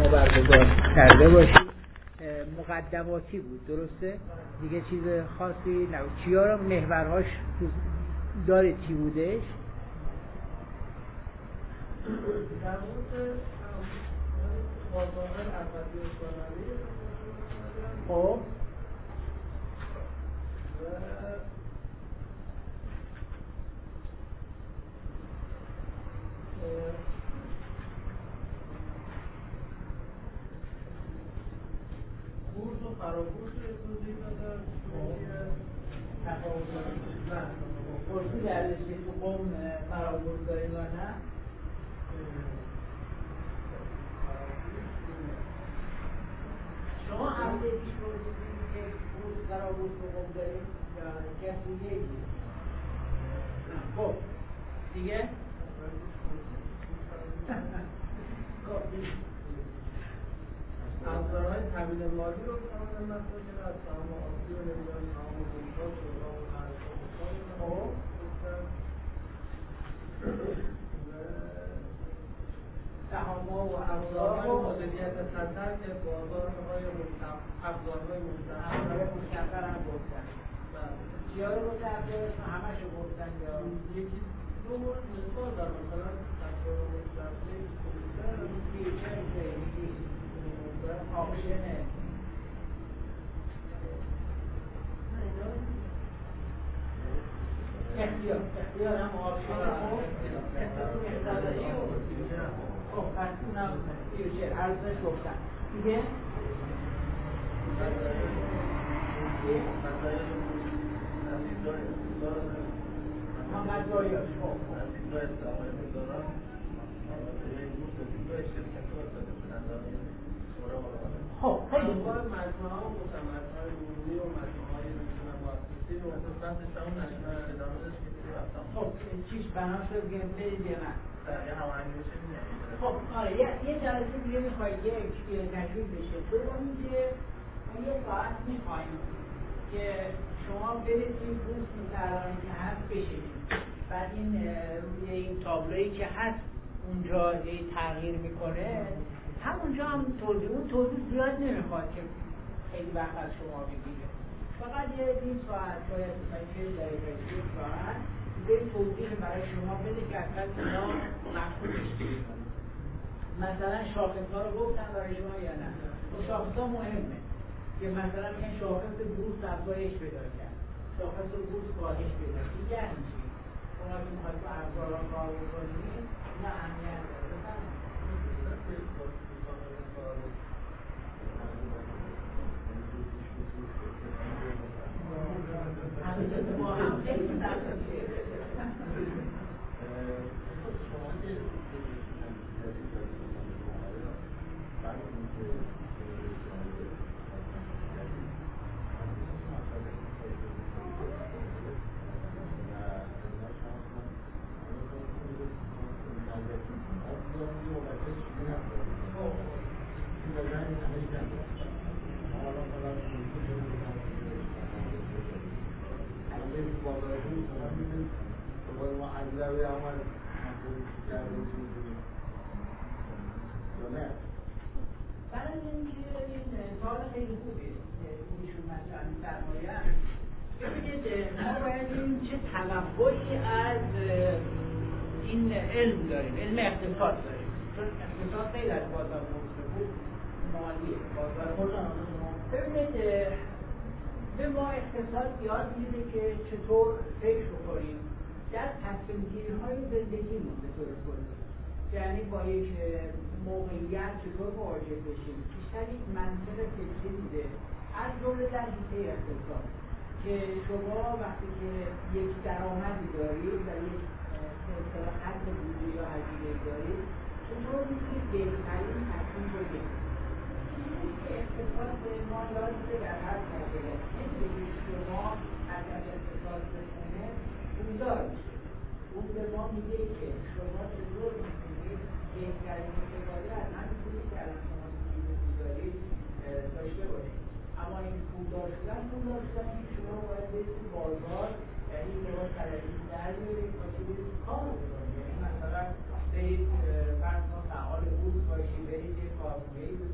شما برگزار کرده باشید. مقدماتی بود، درسته؟ دیگه چیز خاصی نبود. چیا رو محورهاش دارید چی بودش؟ در مورد بازارهای ارزی و ثانوی خب بورس و فرابورس رو توضیح دادم. تفاوت نه بورسی در رشته تو قوم فرابورس داریم یا نه؟ شما هفته پیش پرسیدید که بورس فرابورس رو قوم داریم یا کسی دیگه؟ خب دیگه؟ ابزارهای تامین مالی رو کاملا مطرح کرد، از سهام آسی و نمیدان سهام بورس‌ها، شورا و قراردادها گفتن سهام‌ها و ابزارهای مدیریت خطر که ابزارهای مستقر هم گفتن. چیا رو گفتن؟ همش رو گفتن یا یکی دو مورد مثال در مثلا ابزار مستقر فیوچر آپشنه اختیار هم آپشن خب پس اونم فیوچر ارزش گفتن دیگه مدرایاش خب خیلی مجموعه ها گفتم مجموعه عمومی و مجموعه های نمیتونم مؤسسی و خصوص همون نشنال ادامهش که دیگه رفتم خب چیش بنا شد گمته دیگه من یه هماهنگی بشه خب آره یه جلسه دیگه میخواید یک تشویق بشه دومی که ما یه ساعت میخوایم که شما برید این بورس متعلقی که هست بشینید بعد این روی این تابلویی که هست اونجا تغییر میکنه همونجا هم توضیح زیاد نمیخواد که خیلی وقت از شما بگیره فقط یه 20 ساعت باید 40 دقیقه 30 ساعت به توضیح برای شما بده که اصلا اینا مفهومش چیه مثلا شاخص‌ها رو گفتن برای شما یا نه شاخص‌ها مهمه که مثلا میگن شاخص بورس افزایش پیدا کرد شاخص بورس کاهش پیدا کرد دیگه همین شما که میخواید با افزارها کار بکنید نه اهمیت داره برای اینکه این سوال خیلی خوبه ایشون مثلا فرمایند ببینید ما باید این چه توقعی از این علم داریم علم اقتصاد داریم چون اقتصاد خیلی از بازار بود مالی بازار ببینید به ما اقتصاد یاد میده که چطور فکر بکنیم در تصمیم گیری های زندگیمون به طور کلی یعنی با یک موقعیت چطور مواجه بشیم بیشتر یک منطق فکری میده از جمله در حیطه اقتصاد که شما وقتی که یک درآمدی دارید و یک خط بودجه یا هزینه دارید چطور میتونید بهترین تصمیم رو بگیرید که اقتصاد به ما یاد میده در هر کشوری که شما اگر اقتصاد بکنه پولدار میشه اون به ما میگه که شما چطور میتونید بهترین استفاده از همین پولی که الان شما دارید داشته باشید اما این پولدار شدن که شما باید برید تو بازار یعنی شما طلبی در بیارید باشه برید کار بکنید یعنی مثلا برید فرض کن فعال بورس باشید برید یه کارخونه‌ای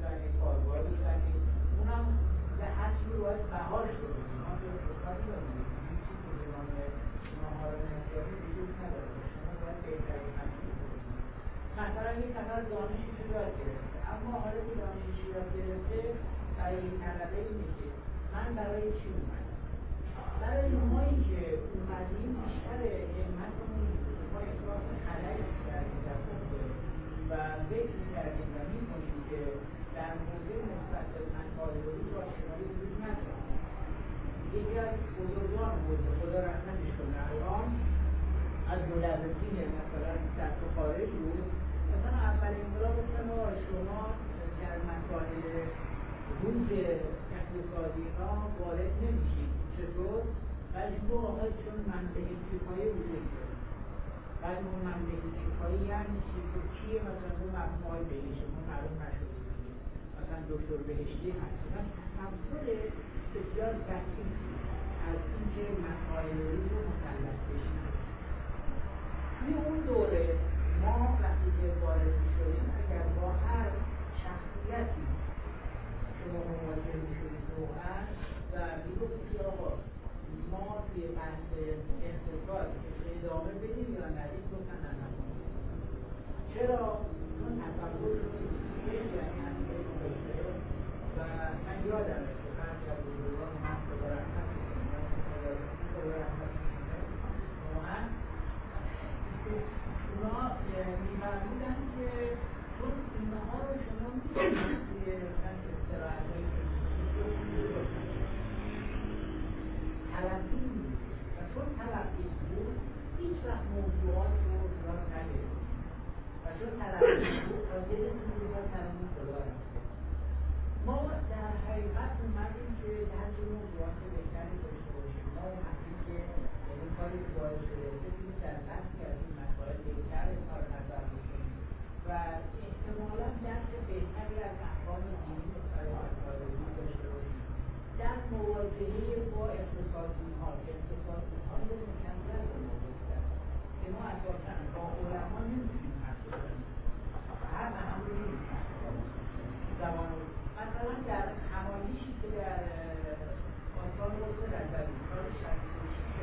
کاری داریم. چیزی که به نام مهار انحصاری وجود نداره. شما باید بهترین مسئول کنید. مثلا یک نفر دانشی رو یاد گرفته، اما حالا که دانشی یاد گرفته برای یک طلبه اینه که من برای چی اومدم؟ برای مایی که اومدیم بیشتر همتمون ما احساس خلایی کردیم در موضوع و فکر کردیم و می‌کنیم که در موضوع نسبت به مسائلی با شنایی وجود نداره. یکی از بزرگان بود خدا رحمتش کنه الان از مدرسین مثلا در خارج بود، مثلا اولین انقلاب گفتن شما در مسائل روز اقتصادی ها وارد نمیشید. چطور؟ ولی تو آقای چون منبع کفایه وجود داره. بعد اون منبع کفایه یعنی چی؟ تو کیه؟ مثلا اون مفهوم‌های بهشت ما معلوم نشده دیگه. مثلا دکتر بهشتی هست. مثلا تصور بسیار دقیق از اینکه مسائل روز رو مسلط بشیم. توی اون دوره ما وقتی که وارد می‌شدیم اگر با هر شخصیتی شما مواجه می‌شدید واقعاً و میگفتید که آقا ما توی بحث اقتصاد ادامه بدیم یا ندیم، گفتن نه. چرا؟ چون تصور خیلی از داشته و من یادمه که بعضی از بزرگان من خدا رحمت واقعا اونا می‌فرمودن که چون اینها رو شما می‌تونید توی استراحت‌هایی تلقی بود و چون تلقی بود هیچ وقت موضوعات رو زیاد نگرفت و چون تلقی بود تا دلتون رو باید تلقی خدا رفته. ما در حقیقت اومدیم که درک موضوعات بهتری داشته باشیم. ما اومدیم که این کاری که باعث شده بتونیم در بحثی از این مسائل بهتر کار نظر بکنیم و احتمالا درک بهتری از احکام دینی برای مسائل روز داشته باشیم. در مواجهه با اقتصادی‌ها رو مکمل به ما گفتن که ما اساساً با علما نمی‌تونیم حرف بزنیم، هر هم رو نمی‌تونیم زبان مثلا در همایشی که در آثار حسن رضوی سال 66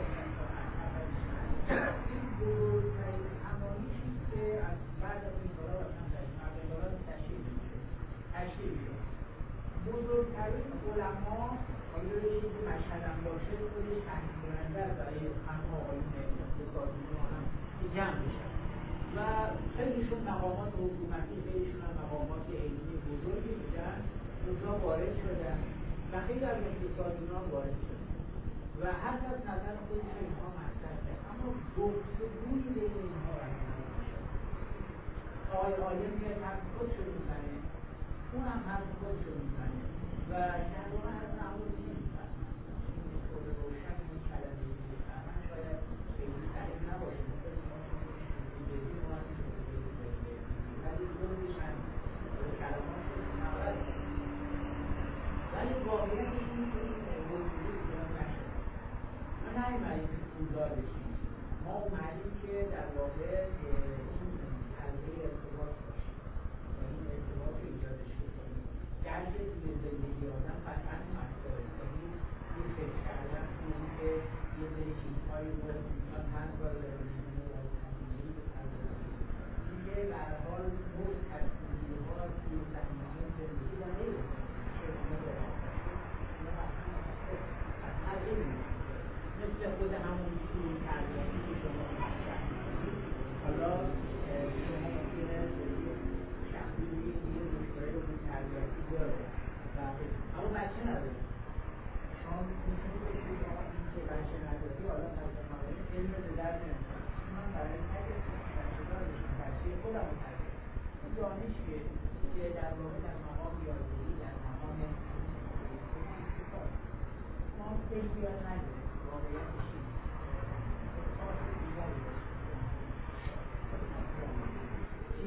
این بزرگترین همایشی که از بعد از انقلاب انقلاب تشکیل شد بزرگترین علما حالا چیزی که مشهد هم باشه خودش تحقیق کننده برای هم آقایون اقتصادی هم جمع میشن و خیلیشون مقامات حکومتی، خیلیشون هم مقامات علمی بزرگی بودن، اونها وارد شدن و خیلی از اقتصادیون وارد شدن و هر از نظر خودش اینها مطرح کرد، اما گفتگویی بین اینها برقرار نشد. آقای عالم که حرف خودشو میزنه، اون هم حرف خودشو میزنه و در واقع از اول نمیفهمن. این طور روشن این کلمه میفهمن شاید خیلی صحیح نباشه، ولی خودش هم کلمات رو نباید ولی واقعیتش این که این موضوعی ایران نشد. ما نایمدیم که پولدار بشیم، ما اومدیم که در واقع این حلقه ارتباط باشیم و این ارتباط رو ایجادش بکنیم. درک توی زندگی آدم قطعا مسئله، یعنی یه فکر کردن این که یه سری چیزهایی رو انسان هر کار داره می‌کنه و تنظیمی به تنظیم این که به هر حال نوع تصمیمی‌ها توی زمینه‌های زندگی و غیره چگونه باید اصلا علمی مثل خود همون اصول تربیتی که شما مطرح می‌کنید. حالا شما ممکنه شخصی بگید یه دکترای اون تربیتی داره اما بچه نداره. شما می‌تونید بگید آقا این که بچه نداری حالا مثلا علم به درد نمی‌خوره. من برای تک بچه دارشون بچه خودم رو تربیت اون دانشیه که در واقع در مقام یادگیری در مقام ما فکر یاد نداریم واقعیتش این احساس دیگری داشت. چی؟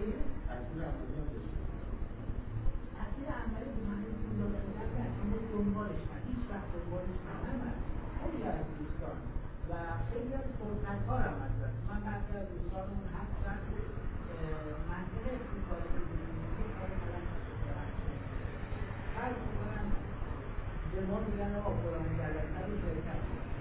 تأثیر عملی پول دادن در اما دنبالش من هیچ وقت دنبالش من خیلی از دوستان و خیلی از فرصت‌ها رو من بعضی از دوستانمون هستن منطقه اقتصادی که کاری کردن فرض می‌کنن به ما میگن آقا فلان جلسه رو شرکت کنید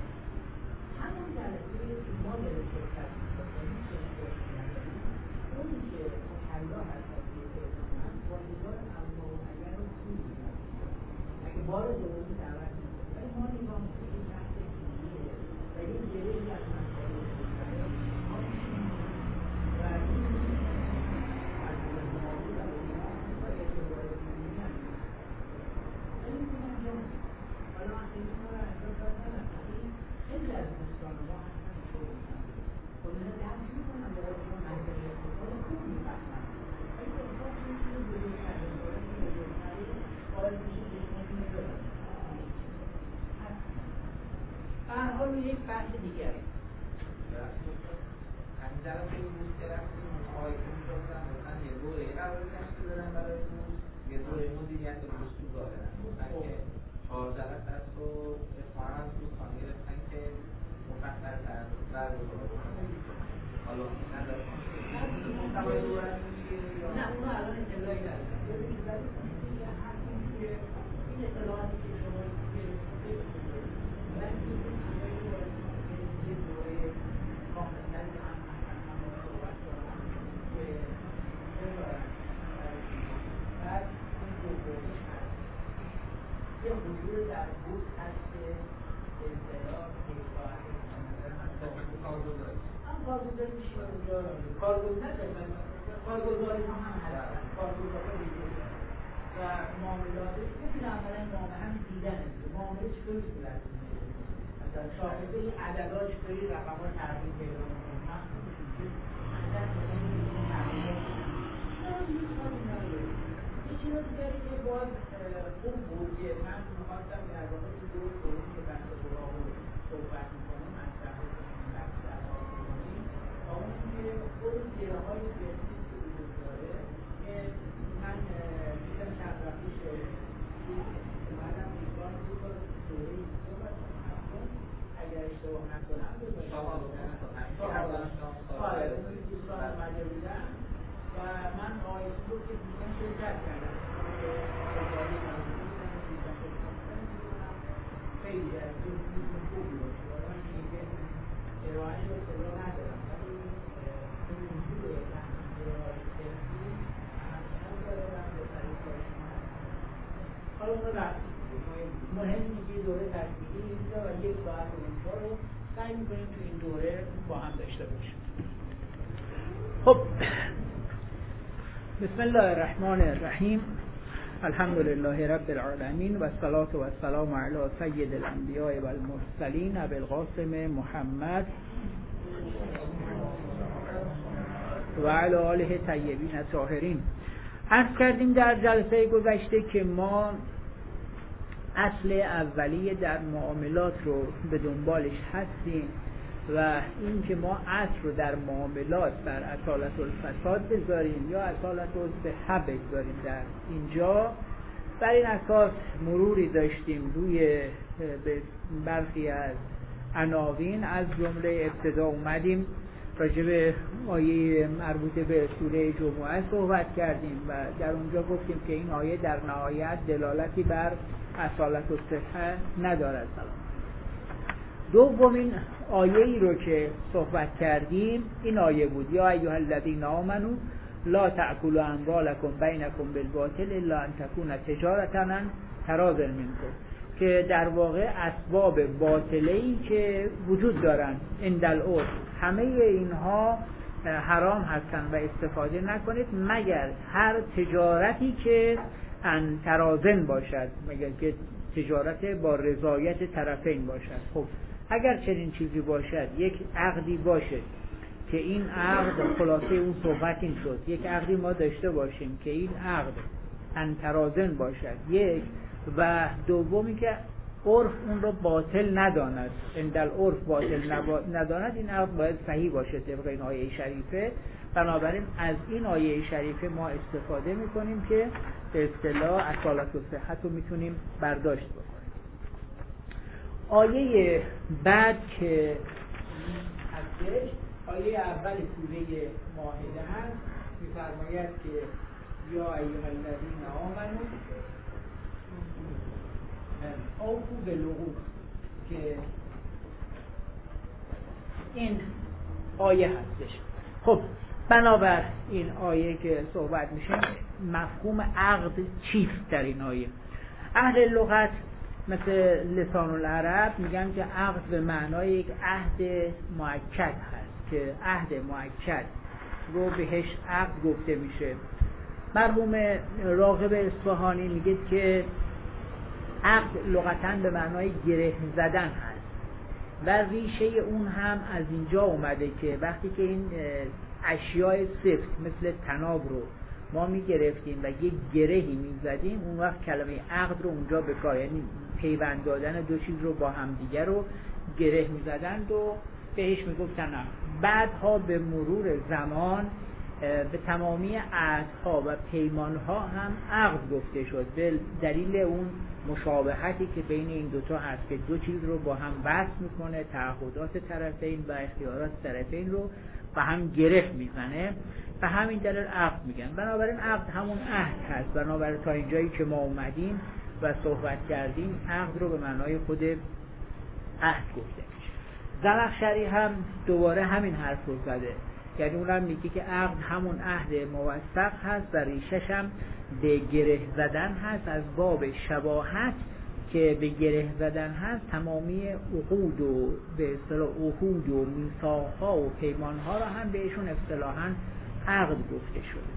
اساسی اعتماد واجبات اما اگر رو خوب می‌کنه اگه بار درستی دعوت می‌کنه ولی ما نگاه می‌کنیم بحث دینیه و یه گره‌ای از مسائل بزرگتره ما می‌شیم و این از معامل و اینا با اعتبار دینی هم ولی می‌گم انجام حالا این ما رو انجام داد ندارم این خیلی از دوستان ما اصلا اینطور نیستن خب اینا درک می‌کنن به قول شما منطقی اقتصاد خوب می‌فهمن ولی اقتصاد یه چیز بزرگتر بزرگتری باعث میشه چشمشون رو ببرن به هر حال یک بحث دیگری همین طرف این بود که رفتیم آیتون شدن مثلا یه دوره قرار تشکیل دادن برای روز یه دوره مدیریت روز تو دارن گفتن که 14 درصد رو اتفاقا دوستان گرفتن که مفصل تر برگزار کنن حالا ندارم محتوای دورتون چیه یا نه اونو الان اطلاعی ندارم این اطلاعاتی که شما گرفتید ولی یه دوره کاملتری هم صحبت کنم که بعد اون دومیش هست یه حضور در بورس هست که به اصطلاح پیش‌خواهد هم کارگزاری میشه اونجا کارگزاری ها هم هستن کارگزاری ها و معاملات ببین اولا معامله هم دیدن معامله چطوری صورت میگیره مثلا شاخصه این عددا چطوری رقم‌ها تغییر پیدا می‌کنه مخصوص میشه عدد یه چیز دیگری که باز خوب بود که من می‌خواستم در واقع تو درست کنیم که بحث براق رو صحبت می‌کنم مطرح کنیم بحث در آسمانی و اون که خود گره‌های جنسی که وجود داره که من دیدم چند وقت پیش اومدم ایران دو تا دوره صحبت کنم اگر اشتباه نکنم دوستان اومده بودن و من آیتی رو که دیدم شرکت کردم خیلی از دوستان خوبی باشه و من دیگه ارائهش رو اطلاع ندارم ولی این موضوع ارائه جنسی اهمیت داره و بهتری کار شما هست حالا اون رو رفتی مهم اینه که دوره تشکیلی اینجا و یک ساعت و اینجا رو سعی میکنیم تو این دوره با هم داشته باشیم خب بسم الله الرحمن الرحیم الحمد لله رب العالمین و الصلاة و السلام علی سید الانبیاء و المرسلین ابی القاسم محمد و علی آله طیبین الطاهرین. عرض کردیم در جلسه گذشته که ما اصل اولیه در معاملات رو به دنبالش هستیم و این که ما اصل رو در معاملات بر اصالت الفساد بذاریم یا اصالت الصحه بذاریم در اینجا. بر این اساس مروری داشتیم روی برخی از عناوین، از جمله ابتدا اومدیم راجع به آیه مربوطه به سوره جمعه صحبت کردیم و در اونجا گفتیم که این آیه در نهایت دلالتی بر اصالت الصحه ندارد. دومین آیه ای رو که صحبت کردیم این آیه بود یا ایها الذین آمنوا لا تأکلوا اموالکم بینکم بالباطل الا ان تکون تجارة عن تراض منکم، که در واقع اسباب باطله‌ای که وجود دارن اندالعرف همه اینها حرام هستن و استفاده نکنید مگر هر تجارتی که ان تراضن باشد، مگر که تجارت با رضایت طرفین باشد. خب اگر چنین چیزی باشد، یک عقدی باشه که این عقد خلاصه اون صحبت این شد، یک عقدی ما داشته باشیم که این عقد ان تراضن باشد، یک، و دومی که عرف اون رو باطل نداند، اندالعرف باطل نداند، این عقد باید صحیح باشه طبق این آیه شریفه. بنابراین از این آیه شریفه ما استفاده میکنیم که به اصطلاح اصالت و صحت رو میتونیم برداشت بکنیم. آیه بعد که هستش آیه اول سوره مائده هست، می‌فرماید که یا ایها الذین آمنوا اوفوا بالعقود، که این آیه هستش. خب بنابر این آیه که صحبت میشه مفهوم عقد چیست در این آیه؟ اهل لغت مثل لسان العرب میگن که عقد به معنای یک عهد مؤکد هست که عهد مؤکد رو بهش عقد گفته میشه. مرحوم راغب اصفهانی میگه که عقد لغتاً به معنای گره زدن هست و ریشه اون هم از اینجا اومده که وقتی که این اشیاء سفت مثل طناب رو ما میگرفتیم و یک گرهی میزدیم، اون وقت کلمه عقد رو اونجا به کار، یعنی پیوند دادن دو چیز رو با هم دیگر رو گره میزدند و بهش میگفتن عقد. بعدها به مرور زمان به تمامی عهدها و پیمانها هم عقد گفته شد به دلیل اون مشابهتی که بین این دوتا هست که دو چیز رو با هم وصل میکنه، تعهدات طرفین و اختیارات طرفین رو با هم گره میزنه و همین دلیل عقد میگن. بنابراین عقد همون عهد هست. بنابراین تا اینجایی که ما اومدیم و صحبت کردیم عقد رو به معنای خود عهد گفته میشه. زمخشری هم دوباره همین حرف رو زده، یعنی اونم میگه که عقد همون عهد موثق هست و ریشش هم به گره زدن هست. از باب شباهت که به گره زدن هست تمامی عقود و به اصطلاح عهود و میثاق‌ها و پیمان‌ها را هم بهشون اصطلاحاً عقد گفته شده.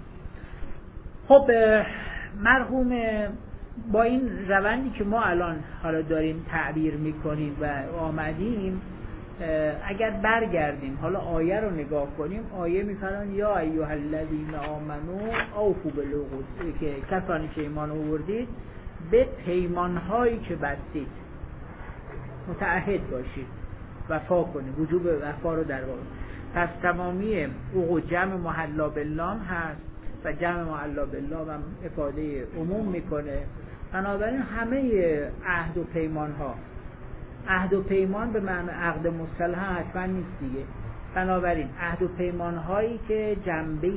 خب مرحوم با این روندی که ما الان حالا داریم تعبیر میکنیم و آمدیم، اگر برگردیم حالا آیه رو نگاه کنیم، آیه میفرمان یا ایها الذین آمنو اوفوا بالعقود، که کسانی که ایمان آوردید به پیمانهایی که بستید متعهد باشید، وفا کنید، وجوب وفا رو در واقع. پس تمامی عقود جمع محلا بالله هست و جمع محلا بالله هم افاده عموم میکنه. بنابراین همه عهد و پیمان ها، عهد و پیمان به معنی عقد مصطلح حتما نیست دیگه. بنابراین عهد و پیمان هایی که جنبه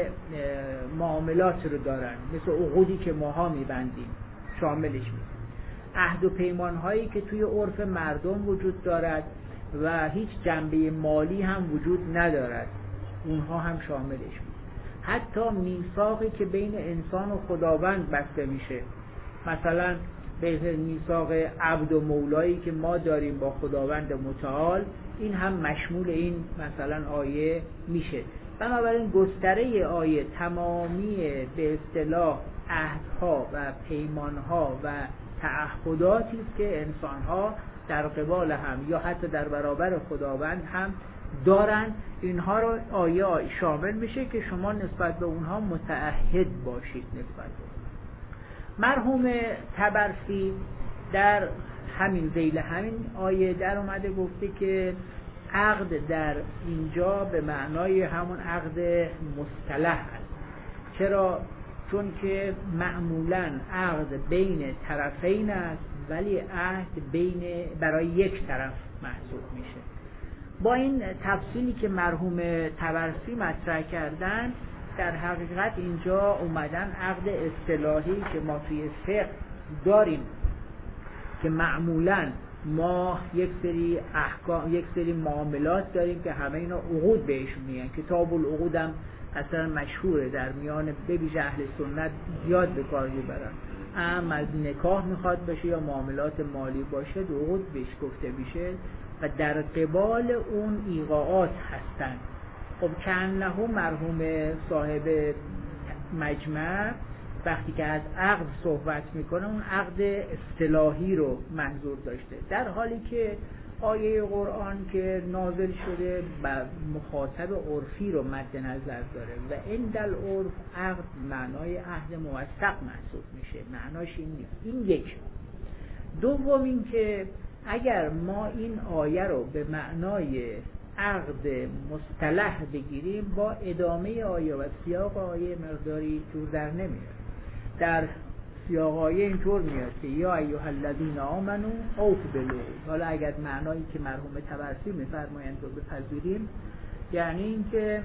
معاملات رو دارن، مثل عقودی که ماها میبندیم شاملش میشه. عهد و پیمان هایی که توی عرف مردم وجود دارد و هیچ جنبه مالی هم وجود ندارد، اونها هم شاملش میشه. حتی میثاقی که بین انسان و خداوند بسته میشه، مثلا به میثاق عبد و مولایی که ما داریم با خداوند متعال، این هم مشمول این مثلا آیه میشه. بنابراین گستره آیه تمامی به اصطلاح عهدها و پیمانها و تعهداتی است که انسانها در قبال هم یا حتی در برابر خداوند هم دارن، اینها رو آیه شامل میشه که شما نسبت به اونها متعهد باشید نسبت به. مرحوم طبرسی در همین ذیل همین آیه در اومده گفته که عقد در اینجا به معنای همون عقد مصطلح است. چرا؟ چون که معمولاً عقد بین طرفین است ولی عهد برای یک طرف محسوب میشه. با این تفصیلی که مرحوم طبرسی مطرح کردن، در حقیقت اینجا اومدن عقد اصطلاحی که ما توی فقه داریم که معمولاً ما یک سری احکام، یک سری معاملات داریم که همه اینا عقود بهشون میگن. کتاب العقود هم اصلا مشهوره در میان بویژه اهل سنت زیاد به کار میبرن. اما از نکاح میخواد باشه یا معاملات مالی باشه عقود بهش گفته میشه و در قبال اون ایقاعات هستن. خب کأنه مرحوم صاحب مجمع وقتی که از عقد صحبت میکنه اون عقد اصطلاحی رو منظور داشته، در حالی که آیه قرآن که نازل شده و مخاطب عرفی رو مد نظر داره و عند العرف عقد معنای عهد موثق محسوب میشه، معناش این نیست. این یک. دوم این که اگر ما این آیه رو به معنای عقد مصطلح بگیریم با ادامه آیه و سیاق آیه مقداری جور در نمیاد. در سیاق آیه اینطور میاد که یا ایها الذین آمنو اوفوا بالعقود. حالا اگر معنایی که مرحوم طبرسی میفرمایند رو بپذیریم، یعنی اینکه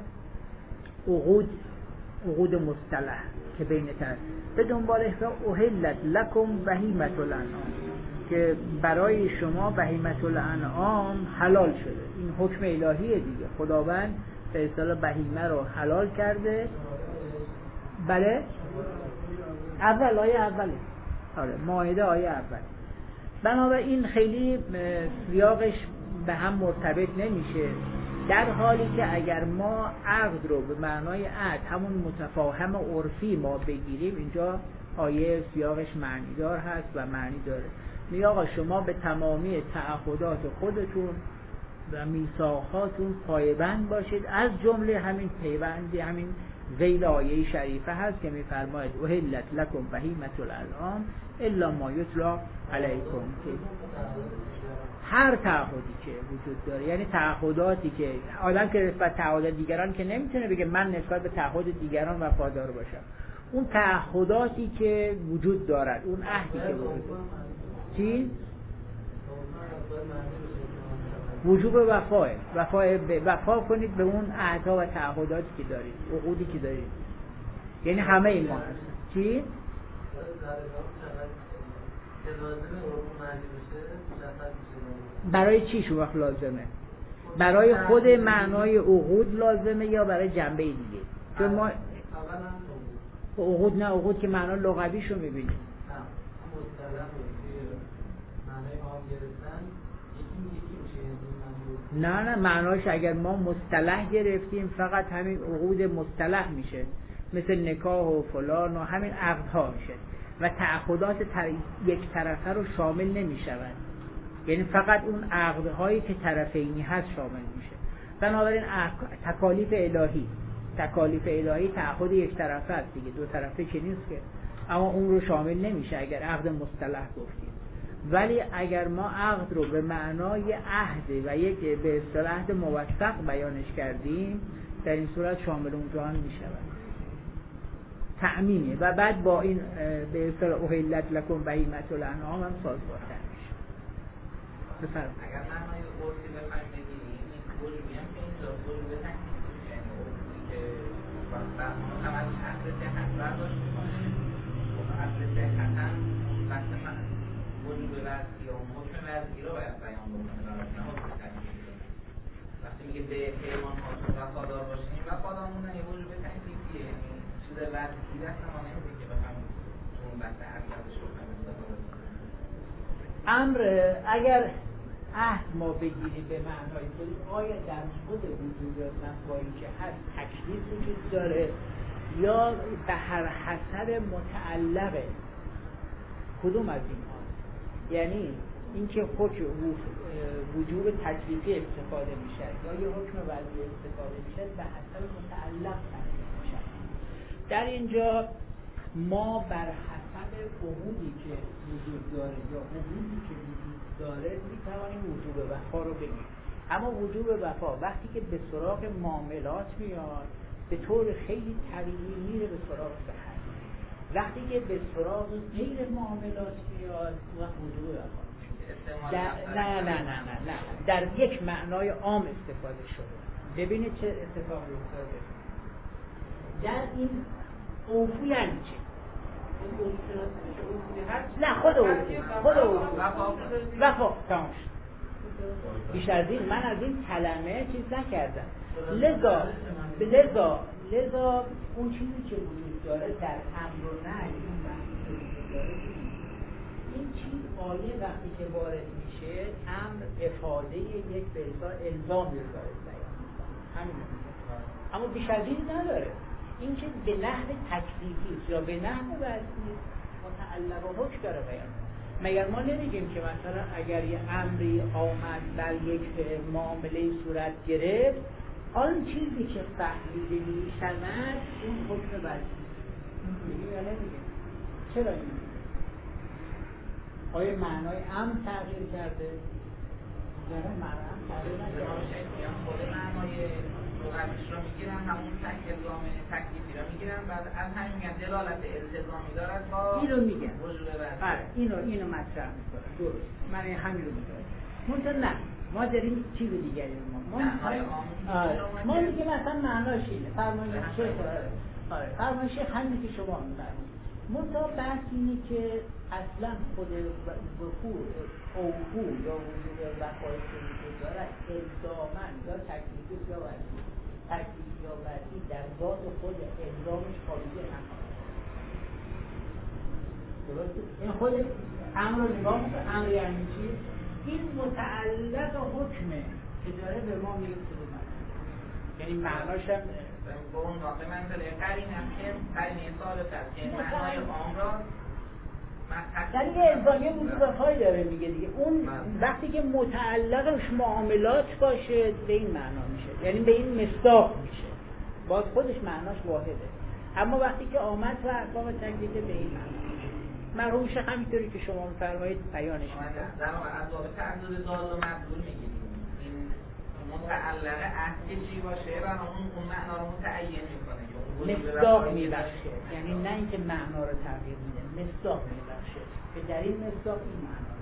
عقود مصطلح که بین طرف به دنبال احلت لکم بهیمة الانعام، که برای شما بهیمة الانعام حلال شده. این حکم الهیه دیگه. خداوند به اصطلاح بهیمه رو حلال کرده. بله اول آیه اوله. آره مائده آیه اول. بنابراین خیلی سیاقش به هم مرتبط نمیشه، در حالی که اگر ما عقد رو به معنای عقد همون متفاهم عرفی ما بگیریم، اینجا آیه سیاقش معنیدار هست و معنی داره. میگه آقا شما به تمامی تعهدات خودتون و میثاقاتون پایبند باشید، از جمله همین پیوندی، همین ذیل آیه شریفه هست که میفرماید احلت لکم بهیمة الانعام الا ما یتلی علیکم. هر تعهدی که وجود داره، یعنی تعهداتی که آدم که نسبت تعهد دیگران که نمیتونه بگه من نسبت به تعهد دیگران وفادار باشم، اون تعهداتی که وجود دارد، اون عهدی که وجود دارد، چی؟ وجوب وفا کنید به اون عهدها و تعهداتی که دارید، عقودی که دارید، یعنی همه این ما هست. چی؟ برای چی شو وقت لازمه؟ برای خود معنای عقود لازمه یا برای جنبه دیگه؟ چون ما عقود نه، عقود که معنای لغویشو میبینیم. نه معناش اگر ما مصطلح گرفتیم فقط همین عقود مصطلح میشه، مثل نکاح و فلان و همین عقدها میشه و تعهدات یک طرفه رو شامل نمیشوند، یعنی فقط اون عقدهایی که طرفینی هست شامل میشه. بنابراین تکالیف الهی تعهد یک طرفه است دیگه، دو طرفه که نیست که، اما اون رو شامل نمیشه اگر عقد مصطلح گفتیم. ولی اگر ما عقد رو به معنای عهد و یک به اصطلاح عهد موثق بیانش کردیم، در این صورت شامل اونجا هم میشود، تأمینه و بعد با این به اصطلاح احلت لکم بهیمة الانعام هم سازگارتر میشه. بفرمایید. اگر معنای قرصی بخوایم بگیریم، این وجوبی هم که اینجا وجوب تکلیفی میشه، که هم از اصل صحت برداشت میکنه، اصل صحت هم مثلا وجوب وضعی و حکم وضعی رو باید بیان بکنه، برای نه حکم تکلیفی. وقتی میگه به پیمان هاتون وفادار باشیم، وفادارمون یه وجوب تکلیفیه، یعنی چیز وضعی دست ما نمیده که بخوام تو اون بحث عقلش رو امر اگر عهد ما بگیریم به معنای خودی، آیا در خود وجود نفایی که هست تکلیف وجود داره یا به هر حسب متعلقه؟ کدوم از این هاست؟ یعنی اینکه حکم وجوب تکلیفی استفاده میشه یا یه حکم وضعی استفاده میشه، به حسب متعلق تکلیف میشه. در اینجا ما بر حسب عقودی که وجود داره یا عقودی که وجود داره میتوانیم وجوب وفا رو بگیم. اما وجوب وفا وقتی که به سراغ معاملات میاد، به طور خیلی طبیعی میره به سراغ صحت. وقتی که به سراغ غیر معاملات میاد، وقت وجوب وفا نه در یک معنای عام استفاده شده. ببینید چه اتفاقی افتاده در این اوفو. یعنی چه؟ نه خود وفا تمام شد. بیش از این من از این کلمه چیز نکردم. لذا اون چیزی که وجود داره در امر و نهی، این چیز آیه وقتی که وارد میشه امر افاده یک به اصطلاح الزام داره بیان میکنه، همین. اما بیش از این نداره. این که به نحو تکلیفی یا به نحو وضعی متعلق و حکم داره بیان. مگر ما نمیگیم که مثلا اگر یه امری آمد در یک معامله صورت گرفت، آن چیزی که فهمیده میشود اون حکم وضعی میگیم یا نمیگیم؟ چرا نمیگیم؟ آیا معنای امر تغییر کرده؟ نه معنای امر تغییر نکرده. خود معنای لغویش رو میگیرن، همون تکلیفی رو میگیرن، بعد از همین میگن دلالت التزامی دارد با اینو میگن وجود وضعی. آره اینو مطرح میکنن. درست، من همین رو میگم. منتها نه، ما داریم چیز دیگری رو ما میگیم مثلا معناش اینه. فرمایش همین که شما میفرمایید. منتها بحث اینه که اصلا خود وقوع اوفو یا وجود وفایی که وجود داره الزاماً یا تکلیفی یا وضعی. تکلیفی یا وضعی در ذات خود الزامش خوابیده نخواهد. درسته؟ این خود امر رو نگاه میکنه. امر یعنی چی؟ این متعلق حکمه که داره به ما میگه کدوم معنی. یعنی معناش هم با اون واقع منطقه قرینه که قرینه ثابت است که معنای عام را یعنی یه الزامی وجود خواهی داره میگه دیگه. اون وقتی که متعلقش معاملات باشه به این معنا میشه، یعنی به این مصداق میشه، باز خودش معناش واحده. اما وقتی که آمد و احکام تکلیفی به این معنا میشه. مرحوم شیخ همینطوری که شما میفرمایید بیانش میکنه. در واقع از باب تعدد دال و مدلول میگیم. این متعلق عهد چی باشه و اون معنا رو متعین میکنه. مصداق میبخشه، یعنی نه اینکه معنا رو تغییر میده، مصداق میبخشه که در این مصداق این معنا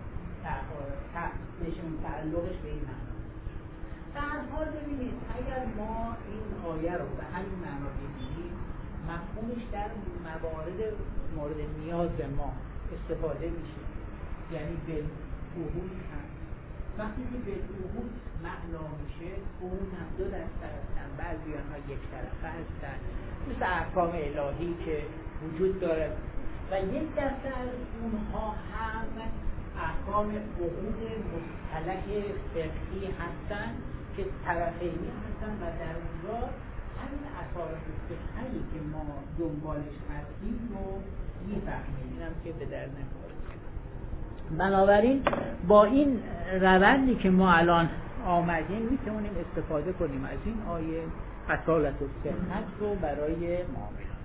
تعلقش به این معنا. در هر حال ببینید اگر ما این آیه رو به همین معنا بگیریم مفهومش در مورد نیاز ما استفاده میشه، یعنی به وحود هم وقتی که به وحود معنا میشه وحود هم دو دسته هستن، بعضی آنها یک طرفه هستن مثل احکام الهی که وجود داره و یک دسته از اونها هم احکام وحود مصطلح فقهی هستن که طرفینی هستن و در اونجا همین اصالت فقهی که ما دنبالش هستیم رو میفهمیم. اینم که به در نمیخوره. بنابراین با این روندی که ما الان آمدیم میتونیم استفاده کنیم از این آیه اصالت الفقه رو برای معاملات.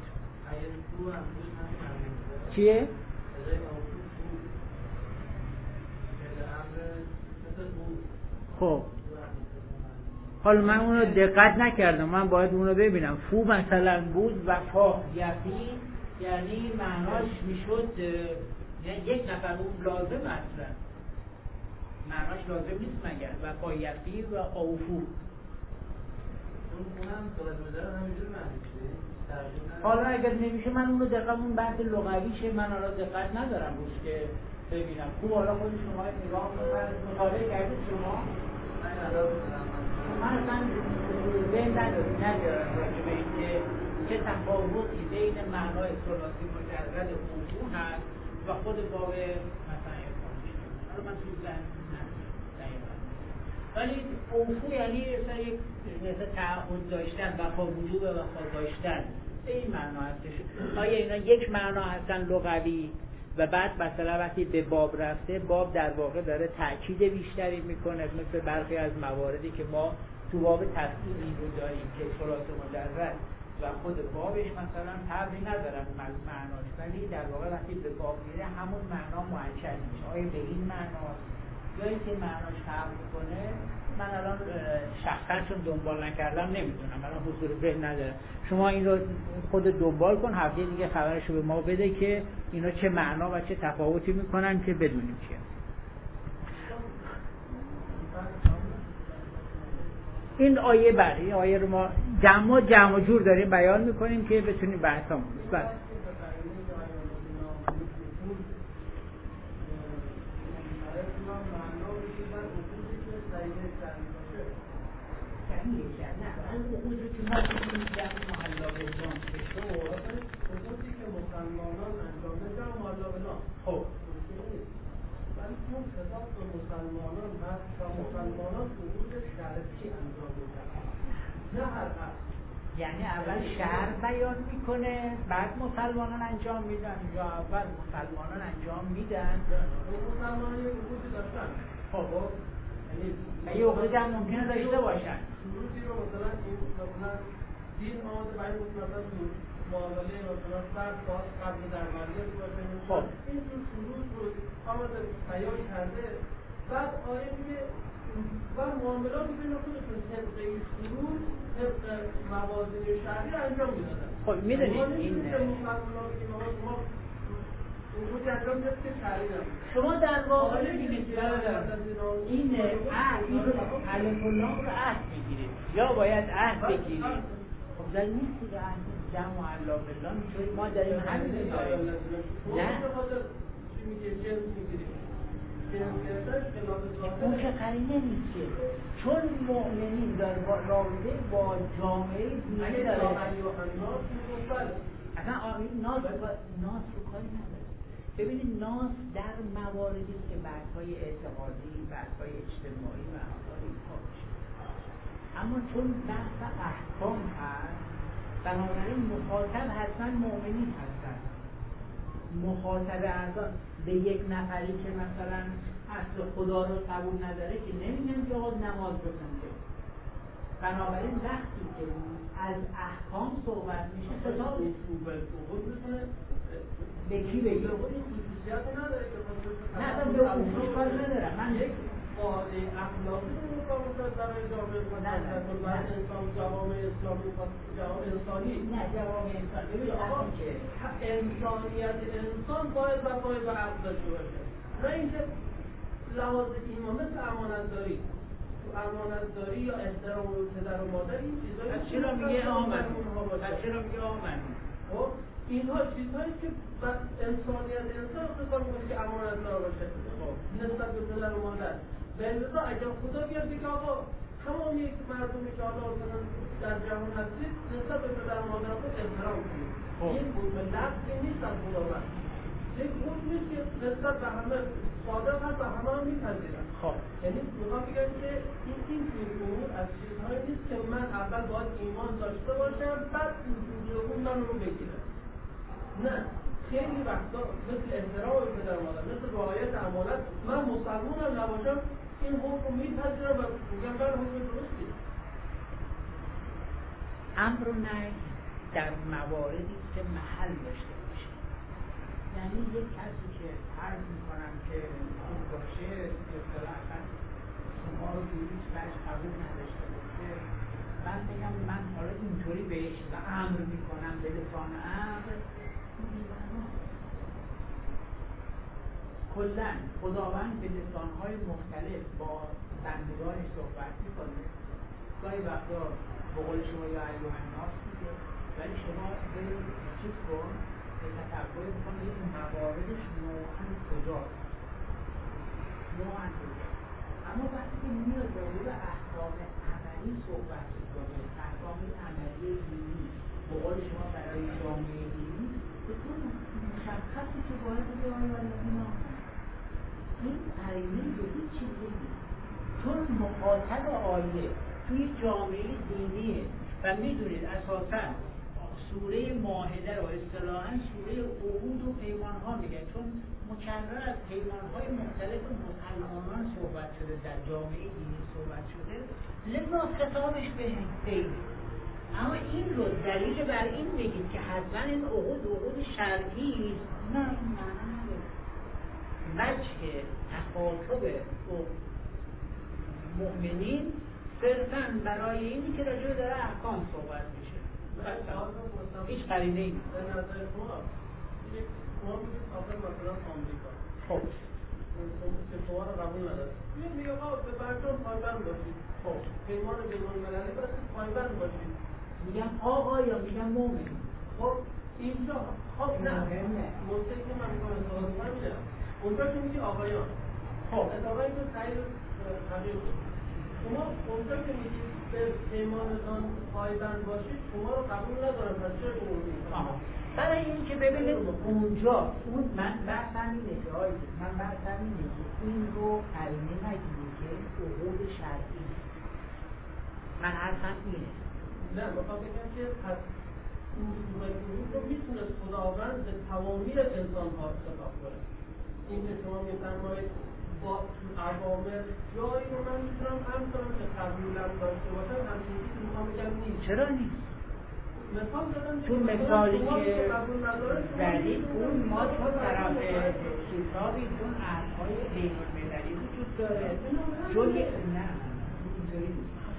چیه؟ خب حالا من اونو دقت نکردم، من باید اونو ببینم. فو مثلا بود و فا یفی، یعنی معناش میشد یعنی یک نفر اون لازم اصلا معناش لازم نیست مگر و فا یفی و اوفو. اونم صورت مجرد همینجور معنی شده. حالا اگر نمیشه من اونو دقت اون بحث لغویشه من حالا دقت ندارم روش که ببینم. خوب حالا خود شما نگاه مطالعه کردید شما؟ من اصلا ذهن ندارم راجع به اینکه چه تفاوتی بین معنای ثلاثی مجرد اوفو هست و خود باب مثلا افعال. حالا من تو ذهن ندارم. ولی اوفو یعنی مثل تعهد داشتن، وفا وجوب وفا داشتن، به این معنا هستش. آیا اینا یک معنا هستن لغوی و بعد مثلا وقتی به باب رفته باب در واقع داره تأکید بیشتری میکنه، مثل برخی از مواردی که ما تو باب تفسیر این رو داریم که ثلاث مجرد و خود بابش مثلا فرقی ندارن معناش، ولی در واقع وقتی به باب میره همون معنا معکد میشه. آیا به این معناست یا اینکه معناش فرق میکنه؟ من الان شخصا چون دنبال نکردم نمیدونم، الان حضور ذهن ندارم. شما این رو خود دنبال کن، هفته دیگه خبرشو به ما بده که اینا چه معنا و چه تفاوتی میکنن که بدونیم چیه. این آیه بله، این آیه رو ما جمع جور داریم بیان میکنیم که بتونیم بحثامون بله. خب اون خطاب به مسلمانان هست و مسلمانان حدود شرطی انجام میدن، نه هر حق. یعنی اول شرط بیان میکنه بعد مسلمانان انجام میدن یا اول مسلمانان انجام میدن؟ مسلمانان یه حقوقی داشتن. خب یه حقوقی هم ممکنه داشته باشن. شروطی رو مثلا این مثلا دین آماده برای مثلا معامله مثلا فرد باز قبل دربنده باشه. خب این شروط رو آماده بیان کرده، بعد آیه میگه و معاملات بین خودتون طبق این شروط طبق موازین شرعی انجام میدادن. خب میدونید این شما در واقع ببینید این الف و لام رو عهد میگیرید یا باید عهد بگیرید. خب در نیست که عهد جمع و علا بالله میتونید ما داریم همین رو داریم. نه اون که قرینه نیست که چون مؤمنین داره رابطه با جامعه دینی داره اصلا ناز رو کاری نداره. ببینید ناز در مواردی که بحث‌های اعتقادی، بحث‌های اجتماعی و امثال اینها میشه، اما چون بحث احکام هست بنابراین مخاطب حتما مؤمنین هستن. مخاطب اصلا به یک نفری که مثلا اصل خدا رو قبول نداره که نمیگن که آقا نماز بخون که. بنابراین وقتی که از احکام صحبت میشه خطاب به کی بگیر؟ نه اصلا به اصول کار ندارم. من یک قاعده اخلاقی رو مطابقت برای جامعه مطابقت انسان جوامع اسلامی جوامع انسانی نه جوامع انسانی ببینید آقا که انسانیت انسان باید و عقل داشته باشه، نه اینکه لحاظ ایمان مثل امانتداری تو امانتداری یا احترام پدر و مادر این چیزایی چرا میگه آمن؟ چرا میگه آمن؟ خب اینها چیزهایی که انسانیت انسان خطاب میکنه که امانتدار باشه نسبت به پدر و مادر. به لذا اگر خدا بیاد بگه آقا تمام یک مردمی که حالا در جهان هستید نسبت به پدر و مادر خود احترام کنید، این بود به لفظی نیست از خداوند، یک بود نیست که نسبت به همه صادق هست و همه هم میپذیرن. یعنی میخوام بگم که این امور از چیزهایی نیست که من اول باید ایمان داشته باشم بعد اون من رو بگیرم. نه، خیلی وقتا مثل احترام به پدر و مادر، مثل رعایت امانت، من مسلمانم نباشم این حکم میپذیرم و میگم من حکم درستی. امر و نهی در مواردی که محل داشته باشه، یعنی یک کسی که عرض میکنم که اون باشه اصطلاحاً شما رو هیچ وجه قبول نداشته باشه، من بگم من حالا اینطوری بهش امر میکنم به لسان امر، کلاً خداوند به لسان‌های مختلف با بندگانش صحبت میکنه. گاهی وقتا به قول شما یا ایها الناس میگه، ولی شما به چیز کن به تفکر میکنه این مواردش نوعاً کجاست، اما وقتی که میاد راجع به احکام عملی صحبت میکنه، احکام عملی دینی به قول شما برای جامعه دینی بسیار مشخصی که باید بگه آیا این قرینه به هیچ چیزی نیست، چون مخاطب آیه توی جامعه دینیه و میدونید اساساً سوره مائده رو اصطلاحاً سوره عهود و پیمان‌ها میگن، چون مکرر از پیمان‌های مختلف مسلمانان صحبت شده، در جامعه دینی صحبت شده، لذا خطابش به غیره. اما این رو دلیل بر این میگید که حتما این عهود شرعی است، نه این معنی نداره. وجه تخاطب مؤمنین صرفاً برای اینی که راجع داره احکام صحبت میشه، هیچ قرینه ای نیست. به نظر شما میگید آخر مثلا آمریکا خب که شما رو قبول نداره میگه آقا به برجام پایبند باشید، خب پیمان بین‌المللی باید پایبند باشید، میگم آقا یا میگم مومن. خب اینجا خب نه موضوعی که من میخوام استفاده کنم اینه، اونجا که میگی آقایان، خب اتفاقی که تغییر شما اونجا که میگی به پیمانتان پایبند باشید شما رو قبول ندارم، پس چرا اینو میگید؟ برای این که ببینید اونجا اون من بحثم اینه که این رو قرینه نگیرید که عهود شرعی، من حرفم اینه. نه میخوام بگم که پس اون عهود رو میتونست خداوند به تمامی انسان ها خطاب کنه. این که شما میفرمایید با اوامر جایی رو من میتونم هم کنم که قبولم داشته باشم، همچین چیزی میخوام بگم نیست. چرا نیست؟ مثال زدم چون مثالی که زدید اون ما چون طرف حسابی چون احکام بین‌المللی وجود داره، چون نه اینطوری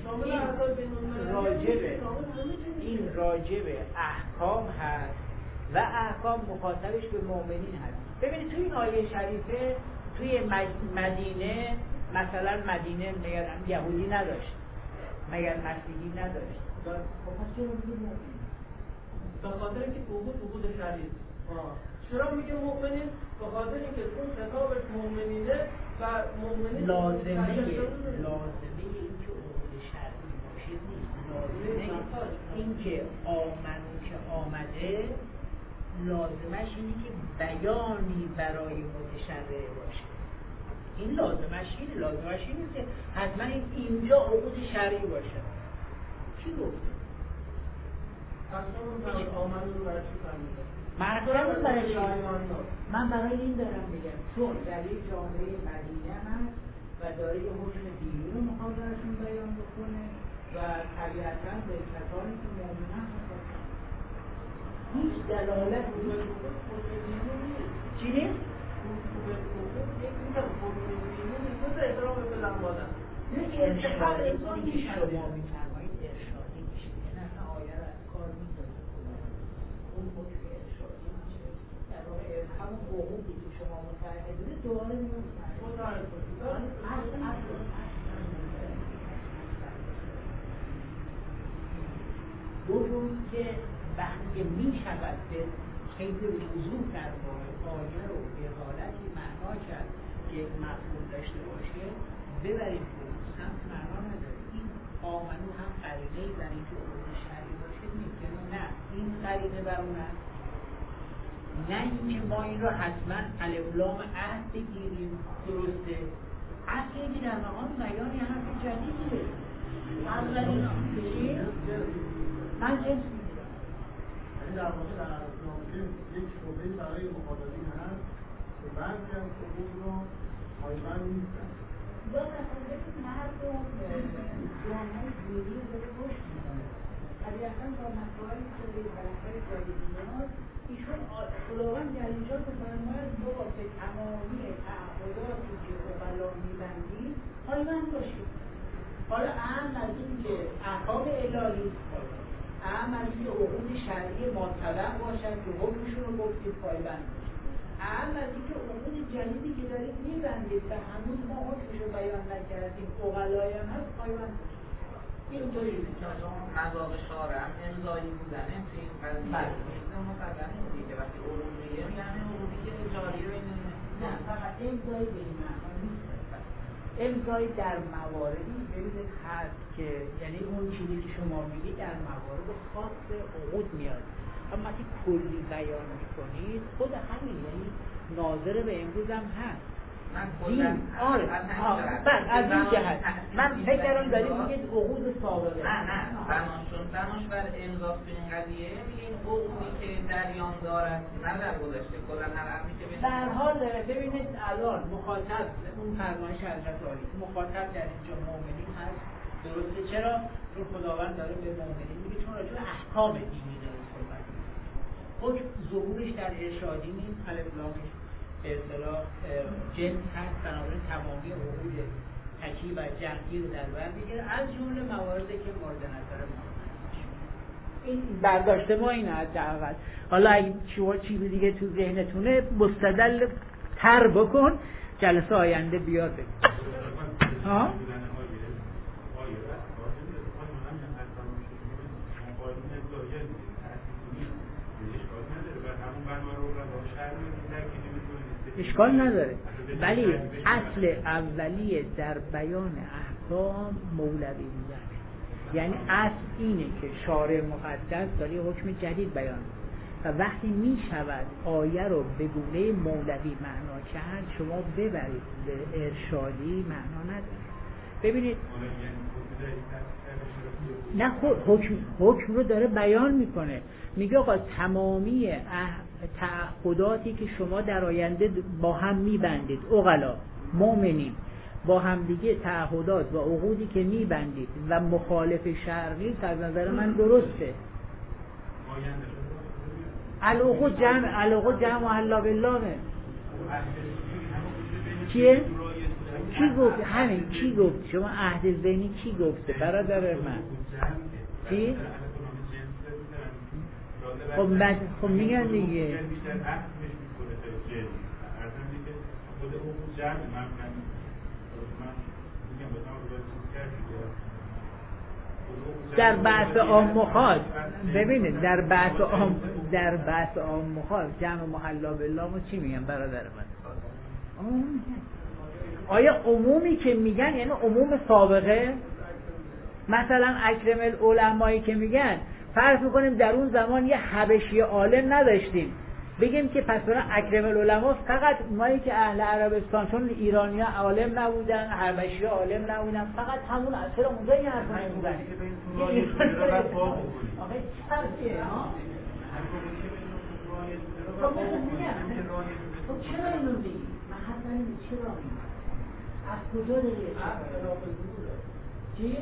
این راجب احکام هست و احکام مخاطبش به مؤمنین هست. ببینید توی این آیه شریفه توی مدینه مثلا مدینه مگر یهودی نداشت، مگر مسیحی نداشت، خب پس چرا میگه مؤمن؟ به خاطر اینکه عهود شرعی، چرا میگه مؤمنین؟ به خاطر اینکه اون خطابش مؤمنینه و مؤمنین لازمه این که عقود شرعی باشه نیست. لازمه این که آمده لازمش اینه که بیانی برای متشرع باشه. این لازمش اینه که حتما اینجا عقود شرعی باشه. چی گفته؟ من برای این دارم میگم چون در یک جامعه مدینه هست و داره یه حکم دینی رو میخواد براشون بیان بکنه و طبیعتاً به کسانی که مؤمنن هیچ دلالت چی نیست؟ ارشاد انسانی که شما میفرمایید ارشادی میشه، نه آیه رو از کار میذاره اون حکم ارشادی میشه. در واقع همون حقوقی که شما متعهدید دوباره دوم که وقتی که میشود به خیلی وضوح در واقع آیه رو به حالتی معنا کرد که مفهوم داشته باشه ببرید سمت معنا نداره. این آمنو هم قرینه‌ای برای اینکه عقود شرعی باشه نیست، یعنی نه این قرینه بر اون است، نه اینکه ما این رو حتما الف لام عهد بگیریم. درسته اصلا اینکه در مقام بیانی حرف جدیدیه. اولین من جنس میگیرم در واقع در نامه یک شعبه برای مخاطبین هست که بعضی از حقوق رو پایبند نیستن. یا مثلا بگید مردم جامعه دینی رو داره رشد میکنه. طبیعتا با مسائلی که بالاخره جدیدیات ایشون خداوند در اینجا بفرماید بابا به تمامی تعهداتی که عقلا میبندید پایبند باشید. حالا اهم از این که احکام الهی اهم از این که عقود شرعی معتبر باشد که حکمشون رو گفتید پایبند باشید. اهم از این که عقود جدیدی که دارید میبندید و هنوز ما حکمش رو بیان نکردیم عقلای هم هست پایبند باشید. اینطوری مذاق شارع هم امضایی بودنه توی این قضیه مقدمه دیگه وقتی عقود میگه یعنی عقودی که اجاری بین نه فقط امضایی به این معنا نیست. امضای در مواردی ببینید هست که یعنی اون چیزی که شما میگید در موارد خاص عقود میاد، اما وقتی کلی بیان میکنید خود همین یعنی ناظر به امروز هم هست. بعد از این جهت من فکر کردم داریم میگید عقود سابقه. نه بناش بر امضا به این قضیه این عقودی که جریان دارد نه در گذشته کلا هر عقدی که به هر حال ببینید الان مخاطب اون فرمایش حضرت عالی مخاطب در اینجا مؤمنین هست. درسته چرا؟ چون خداوند داره به مؤمنین میگه چون راجع به احکام دینی داره صحبت میکنه. حکم ظهورش در ارشادی نیست، الف لامش به اصطلاح جنس هست، بنابراین تمامی عقود تکی و جنگی رو در بر بگیره از جمله مواردی که مورد نظر ما این برداشت ما اینه. حداقل حالا اگه شما چیزی دیگه تو ذهنتونه مستدل تر بکن جلسه آینده بیار بگید. ها؟ اشکال نداره، ولی اصل اولیه در بیان احکام مولوی بودن. یعنی اصل اینه که شارع مقدس داره حکم جدید بیان و وقتی می شود آیه رو به گونه مولوی معنا کرد شما ببرید به ارشادی معنا نداره. ببینید نه حکم رو داره بیان میکنه، میگه آقا تمامی تعهداتی که شما در آینده با هم میبندید عقلا مؤمنین با هم دیگه تعهدات و عقودی که میبندید و مخالف شرعی از نظر من درسته. العقود جمع و حلا بالله کیه؟ کی گفت؟ همین کی گفت؟ شما عهد ذهنی کی گفته؟ برادر من چی؟ خب میگن دیگه در بحث عام مخاط ببینید در بحث عام مخاط جمع محلا بالله ما چی میگن برادر من؟ آیا عمومی که میگن یعنی عموم سابقه؟ مثلا اکرم العلمایی که میگن فرض میکنیم در اون زمان یه حبشی عالم نداشتیم، بگیم که پس برای اکرم العلما فقط اونایی که اهل عربستان، چون ایرانی ها عالم نبودن، حبشی ها عالم نبودن، فقط همون اصلا اونجا این حرف نمیزن. آخه چرکه ها؟ خب چرا اینو میگی؟ من حتی نمیدی چرا میگی؟ از کجا داری؟ چی؟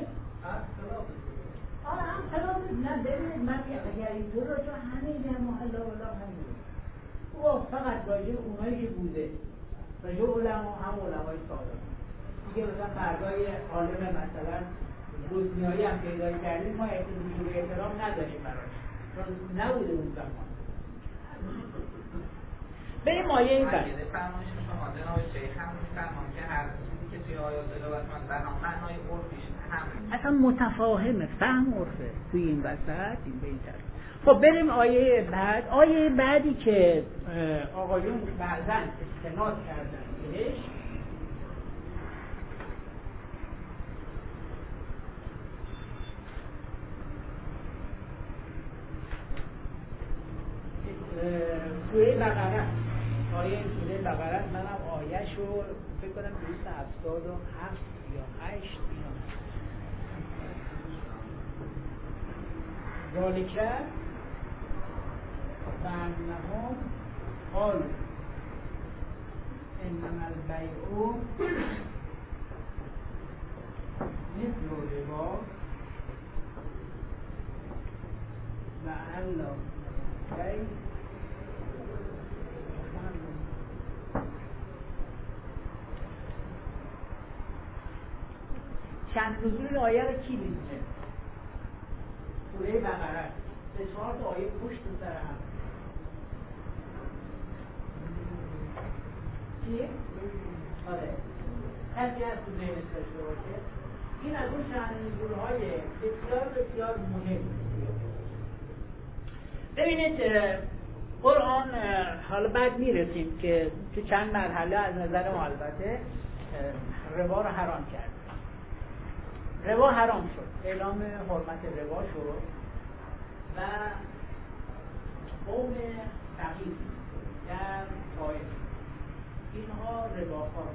هم خلاف نه ببینید من اگر اینطور را چون همه جمع محلا والله همین او فقط راجع اونایی که بوده راجع علما هم علمای سابق دیگه مثلا فردای عالم مثلا روزنیایی هم پیدا کردیم ما وجود احترام نداشتیم براش چون نبوده اون زمان. بریم مایه بعد فرمایش شما جناب شیخ هم می‌فرمایند که هر چیزی که توی آیات دلالت کنه بر معنای عرفیش اصلا متفاهمه، فهم عرفه توی این وسط این به این طرف. خب بریم آیه بعد. آیه بعدی که آقایون بعضاً استناد کردن بهش سوره بقره، آیه سوره بقره منم آیه‌شو فکر کنم 277 یا 8 اینا ذالک بأنهم قالوا انما البیع مثل الربا وأحل البیع چند نزول این آیه رو کی میدونه؟ سوره بقره 3-4 تا آیه پشت سر هم. چی؟ آره کسی هست تو ذهنش داشته باشه این از اون چند نزولهای بسیار بسیار مهم. ببینید قرآن حالا بعد میرسیم که تو چند مرحله از نظر ما البته ربا رو حرام کرد. ربا حرام شد، اعلام حرمت ربا شد و قوم فقیر در طائف اینها رباخوار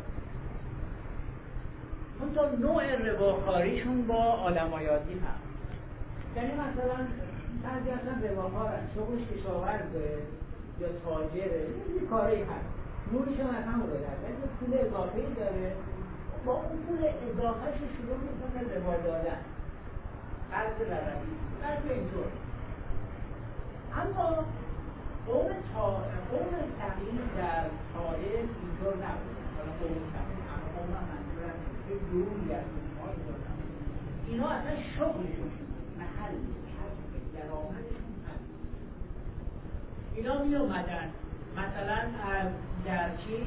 منتها نوع رباخواریشون با آدمای عادی هم، یعنی مثلا بعضی اصلا رباخوارن شغلش کشاورزه یا تاجره یه کاری هست نورش هم از همون رو داره پول اضافه‌ای داره با اون پول اضافهش شروع میکنه ربا دادن قرض ربوی قرض اینطور. اما قوم تقییم در طائف اینطور نبود. حالا قوم تقییم اما قوم منظورم که دوری از اونها اینطور نبود. اینا اصلا شغلشون محل کسب درآمدشون هست. اینا می اومدن مثلا در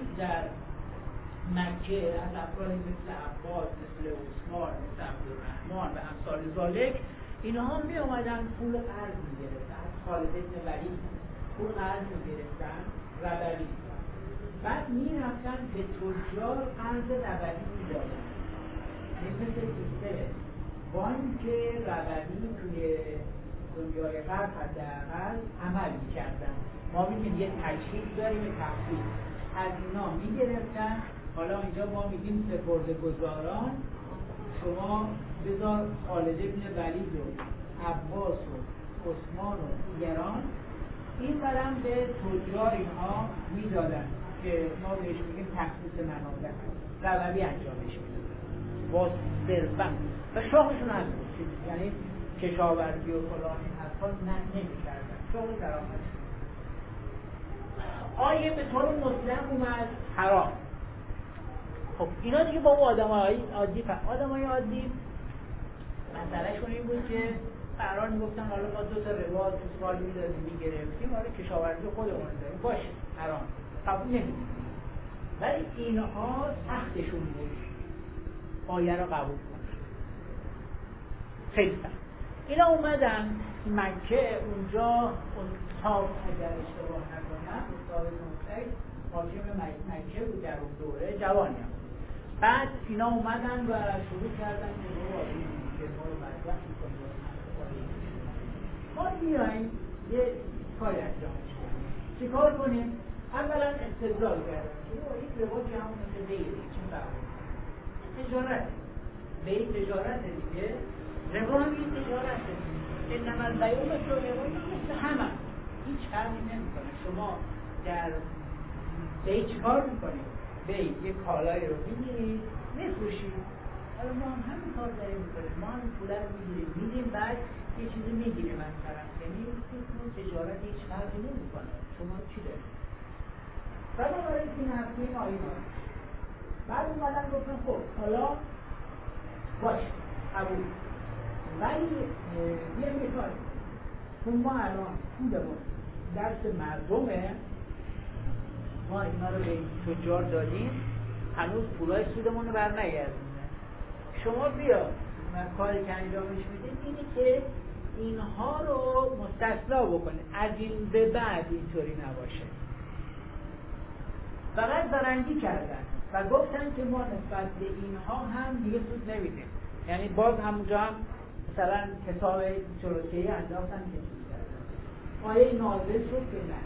مکه از افرادی مثل عباس، مثل عثمان، مثل عبدالرحمن و امثال ذالک اینها می اومدن پول قرض می گرفتن از خالد بن ولید پول قرض می گرفتن ربوی، بعد می رفتن به تجار قرض ربوی می دادن. مثل سیستم بانک ربوی توی دنیای غرب حداقل عمل می کردن. ما میگیم یه تجهیز داریم یه تخفیف از اینا می گرفتن. حالا اینجا ما میگیم سپرده‌گذاران، شما بذار خالد بن ولید و عباس و عثمان و دیگران این برم به تجار اینها میدادن که ما بهش میگیم تخصیص منابع ربوی انجامش میدادن با ثروت و شغلشون هست، یعنی کشاورزی و فلان این حرفا نمی‌کردن، شغل درآمدشون. آیه به طور مطلق اومد حرام. خب اینا دیگه با اون آدمای عادی مسئلهشون این بود که قرار میگفتن حالا ما 2 تا ربا تو سال میدادیم میگرفتیم حالا کشاورزی خودمون داریم باشه حرام قبول نمیدیم، ولی اینها سختشون بود آیه رو قبول کنن. خیلی سخت. اینا اومدن مکه، اونجا استاد اگر اشتباه نکنم استاد نوسک حاکم مکه بود در اون دوره، جوانی هم. بعد اینا اومدن و شروع کردن که ما رو مجبور می‌کنیم ما بیاییم یه کاری انجام کنیم. چیکار کنیم؟ اولا استدلال کردن که این روایت همون مثل بیعه چه فرقی؟ تجارت بیع تجارت دیگه، روایت تجارت دیگه. انما البیع مثل روایت مثل همه هیچ فرقی نمیکنه. شما در بیع چیکار میکنید؟ بیع یه کالایی رو میگیرید میفروشید. حالا ما هم همین کار داریم میکنیم، ما هم پول رو میگیریم میدیم، بعد یه چیزی میگیریم از طرف. یعنی تجارت هیچ فرقی نمیکنه. شما چی دارید؟ بنابراین این هفته این آیمان بعد اومدن گفتن خب حالا باش قبول، ولی یه کار چون ما الان پولمون دست مردمه، ما اینا رو به تجار دادیم، هنوز پولای سودمون رو برنگردونه. شما بیا کاری که انجامش میدید اینه که اینها رو مستثنا بکنه، از این به بعد اینطوری نباشه. فقط زرنگی کردن و گفتن که ما نسبت به اینها هم دیگه سود نمیدیم. یعنی باز همونجا هم مثلا حساب شروطه‌ای انداختن که چیز کردن. آیه نازل شد که نه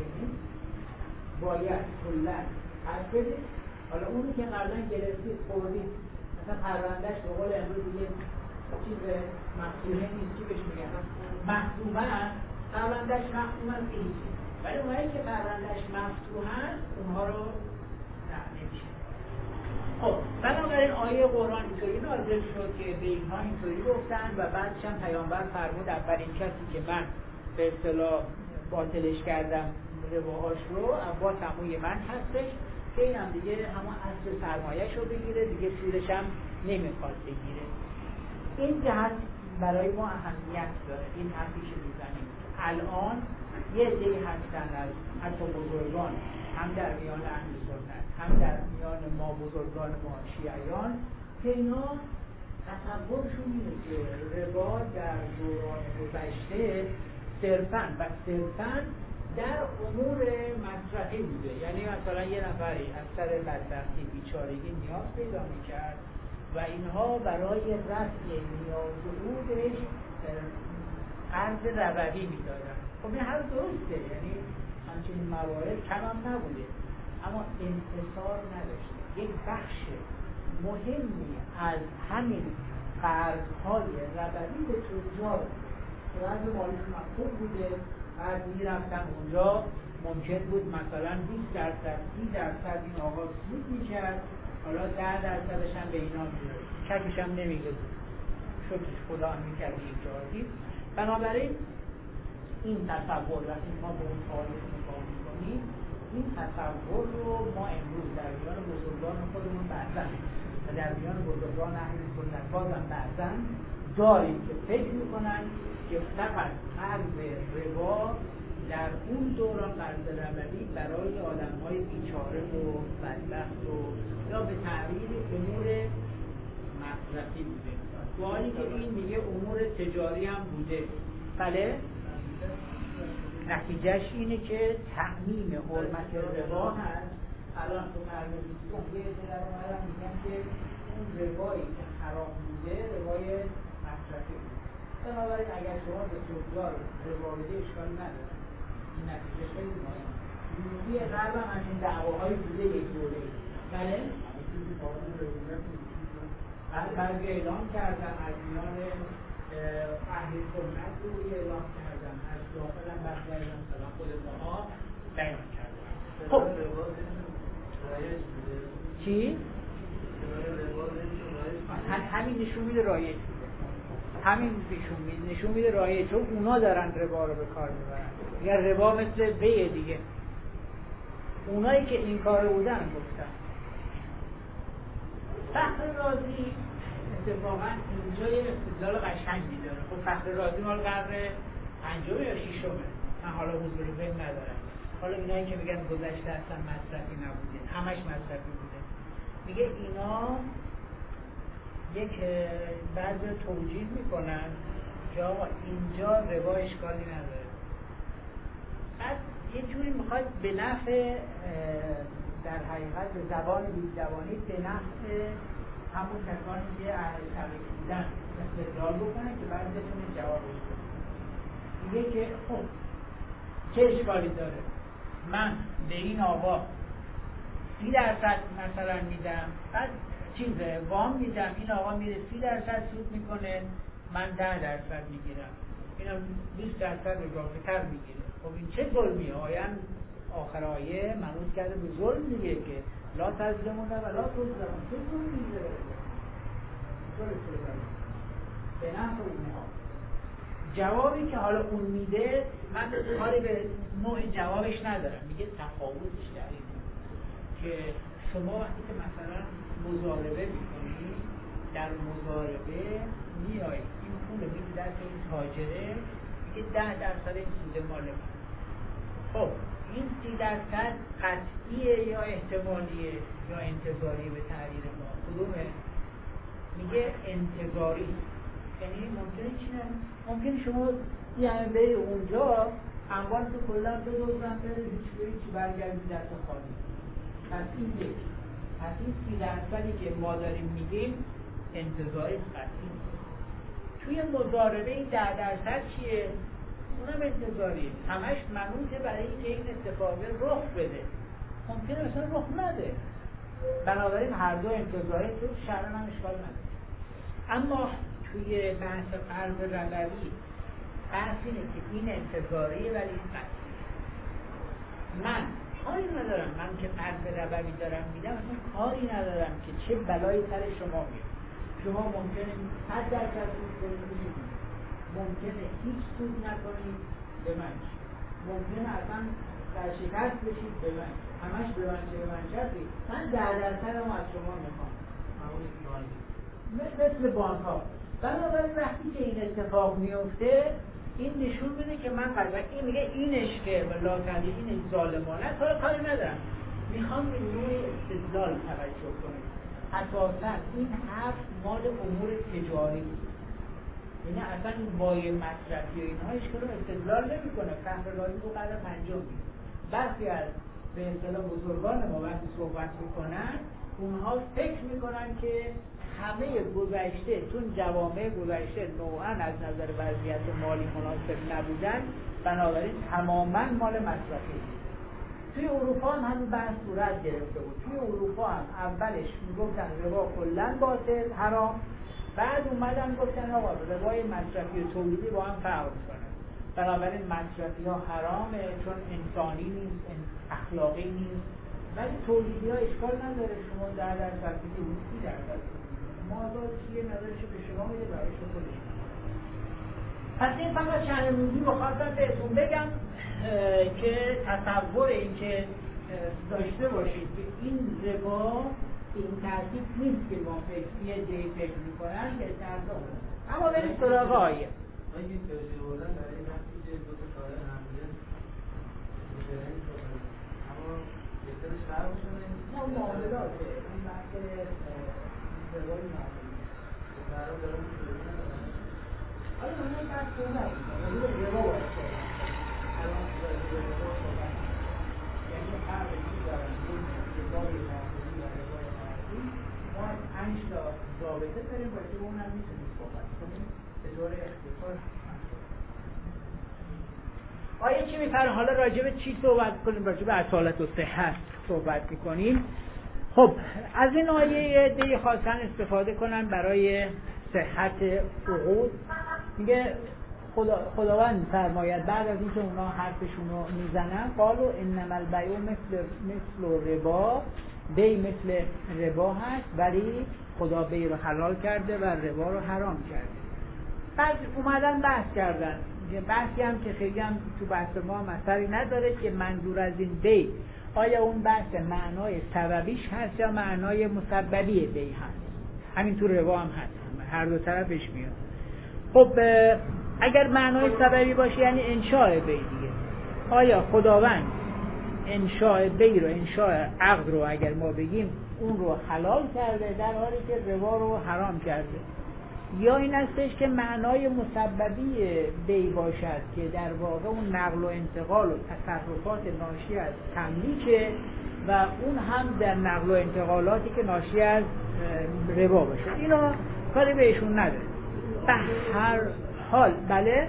باید کلا حرف بدید. حالا اونی که قبلا گرفتید خوردید مثلا پروندهش به قول امروز دیگه چیز مخصوصه نیست، چی بهش میگن محصوبه هست، پروندهش محصوبه هست که هیچی، ولی اونهایی که پروندهش مفتوح هست اونها رو نه نمیشه. خب بنابراین آیه قرآن اینطوری نازل شد که به اینها اینطوری گفتن و بعدش هم پیامبر فرمود اولین کسی که من به اصطلاح باطلش کردم رباهاش رو عباس عموی من هستش که این هم دیگه همون اصل سرمایه‌اش رو بگیره دیگه، سودش هم نمیخواد بگیره. این جهت برای ما اهمیت داره. این حرفی که میزنیم الان یه عده‌ای هستن از حتی بزرگان، هم در میان اهل سنت هم در میان ما بزرگان ما شیعیان، که اینا تصورشون اینه که ربا در دوران گذشته صرفاً در امور مصرفی بوده. یعنی مثلا یه نفری از سر بدبختی بیچارگی نیاز پیدا میکرد و اینها برای رفع نیاز بودش قرض ربوی میدادن. خب این هر درسته، یعنی همچنین موارد کم هم نبوده، اما انحصار نداشته. یک بخش مهمی از همین قرضهای ربوی به تجار قرض مالیشون مفتوح بوده. بعد میرفتن اونجا ممکن بود مثلا 20% 30% این آقا سود میکرد، حالا 10%ش هم به اینا میداد، چکش هم نمیگذید، شکرش خدا هم میکرد اینجا دید. بنابراین این تصور وقتی ما به اون تاریخ نگاه میکنیم، این تصور رو ما امروز در میان بزرگان خودمون بعضن و در میان بزرگان اهل سنت بازم بعضن داریم که فکر میکنن که فقط قرض ربا در اون دوران قرض ربوی برای آدم‌های بیچاره و بدبخت و یا به تعبیر امور مصرفی بوده، با حالی که این میگه امور تجاری هم بوده. بله؟ نتیجهش اینه که تأمین حرمت ربا هست. الان تو قرن 20 یه در اومدن میگن که اون ربایی که حرام بوده روای مصرفی بوده. بنابراین اگر شما به تجار ربا بده اشکال نداره، این نتیجه خیلی مهمه. جنوبی غرب هم همین دعواهای بوده یک دوره. بله؟ بعضی اعلام کردن از میان اهل سنت رو اعلام کردن، از داخل هم بعضی اعلام مثلا خود ما بیان کردن. خب چی؟ همین نشون میده رایج بوده، همین نشون میده رایج، چون اونا دارن ربا رو به کار میبرن. اگر ربا مثل بیه دیگه، اونایی که این کار بودن گفتن. فخر رازی اتفاقا اینجا یه استدلال قشنگی داره. خب فخر رازی مال قرن 5 یا 6 من حالا حضور ذهن ندارم. حالا اینایی که میگن گذشته اصلا مصرفی نبوده، همش مصرفی بوده، میگه اینا یک بعضی توجیه میکنن که آقا اینجا ربا اشکالی نداره، بعد یه جوری میخواد به نفع در حقیقت به زبان بی‌زبانی به نفع همون کسانی که اهل شرک بودن استدلال بکنه که بعد بتونه جوابش بده. میگه که خب چه اشکالی داره، من به این آقا 30% مثلا میدم، بعد وام میدم، این آقا میره 30% سود میکنه، من 10% میگیرم، اینم 20% اضافه‌تر میگیره. خب این چه ظلمیه؟ آخر آیه منوط کرده به ظلم دیگه که لا تظلمون و لا تظلمون. چه ظلمی داره؟ به نفع اونها. جوابی که حالا اون میده من کاری به نوع جوابش ندارم، میگه تفاوتش در اینه که شما وقتی که مثلا مضاربه میکنید، در مضاربه میایید این پول میدید دست این تاجره، میگه 10% این سود مال من. خب این 30% قطعیه یا احتمالیه یا انتظاریه به تعبیر ما؟ کدومه؟ میگه انتظاری. یعنی ممکنه چی نه؟ ممکنه شما یعنی بری اونجا اموال تو کلا بدوزن بره هیچی برگردی دست خالی. پس این یک. پس این 30% که ما داریم میگیم انتظاری قطعی. توی مضاربه این 10% چیه؟ اونم انتظاریه، همش منوطه برای اینکه این اتفاق رخ بده. ممکنه مثلا رخ نده، بنابراین هر دو انتظاری تو شرعاً هم اشکال نداره. اما توی بحث قرض ربوی بحث اینه که این انتظاریه ولی این قطعی. من کاری ندارم، من که قرض ربوی دارم میدم اصلا کاری ندارم که چه بلایی سر شما میاد. شما ممکنه 100% سود کنید، ممکنه هیچ سود نکنید به من، ممکنه اصلا در شکست بشید به من، همش به من شدی، من 10% هم از شما میخوام. مثل بانک ها. بنابراین وقتی که این اتفاق میفته این نشون میده که من قلبا این میگه اینش که والله تعالی این ظالمانه است، کاری ندارم، میخوام به نوع استدلال توجه کنم. اساسا این حرف مال امور تجاری، یعنی اصلا این مایه مصرفی و اینها اشکال استدلال نمیکنه. فخررازی رو قدر 50 برخی از به اصطلاح بزرگان ما وقتی صحبت میکنن اونها فکر میکنن که همه گذشته چون جوامع گذشته نوعا از نظر وضعیت مالی مناسب نبودن، بنابراین تماما مال مصرفی. توی اروپا هم همین بحث صورت گرفته بود. توی اروپا هم اولش میگفتن ربا کلا باطل حرام، بعد اومدن گفتن آقا روای مصرفی و تولیدی با هم فرق میکنه، بنابراین مصرفی ها حرامه چون انسانی نیست، اخلاقی نیست، ولی تولیدی ها اشکال نداره، شما 10% که اون 30% مازاد چیه ندارشو به شما میده برایشو خودش. پس این فقط چند روزی بخواستم بهتون بگم که تصور این که داشته باشید که این ربا این ترتیب نیست که با یه جایی فکر میکنن که ترتیب. اما بریم سراغ آیه. من این توجیه بردن برای وقتی که دو تا کار همدیگه مشابهی کنن، اما بهترش فرق شده ما معاملاته این بحث ربای معاملی برای دارم توجیه ندارم. آره من این بحث رو نبود ربا باید کنم الان ربا صحبت یعنی فرق این دارم ربای معاملی و ربای معاملی ما از 5 تا ضابطه داریم باشه و اونم میتونیم صحبت کنیم به دور اختصار. آیه چی میفرمه؟ حالا راجع به چی صحبت کنیم؟ راجع به اصالت و صحت صحبت میکنیم. خب از این آیه دیگه خواستن استفاده کنن برای صحت عقود. میگه خداوند فرماید بعد از اینکه اونا حرفشون رو میزنن قالوا انما البیع مثل ربا، بی مثل ربا هست ولی خدا بی رو حلال کرده و ربا رو حرام کرده. بعد اومدن بحث کردن، بحثی هم که خیلی هم تو بحث ما اثری نداره که منظور از این بی آیا اون بحث معنای سببیش هست یا معنای مسببی بی هست. همین تو ربا هم هست، هر دو طرفش میاد. خب اگر معنای سببی باشه یعنی انشاء بی دیگه. آیا خداوند انشاء بی رو، انشاء عقد رو اگر ما بگیم اون رو حلال کرده در حالی که ربا رو حرام کرده. یا این هستش که معنای مسببی بی باشد که در واقع اون نقل و انتقال و تصرفات ناشی از تملیکه و اون هم در نقل و انتقالاتی که ناشی از ربا باشه. اینا کاری بهشون نداره. به هر حال بله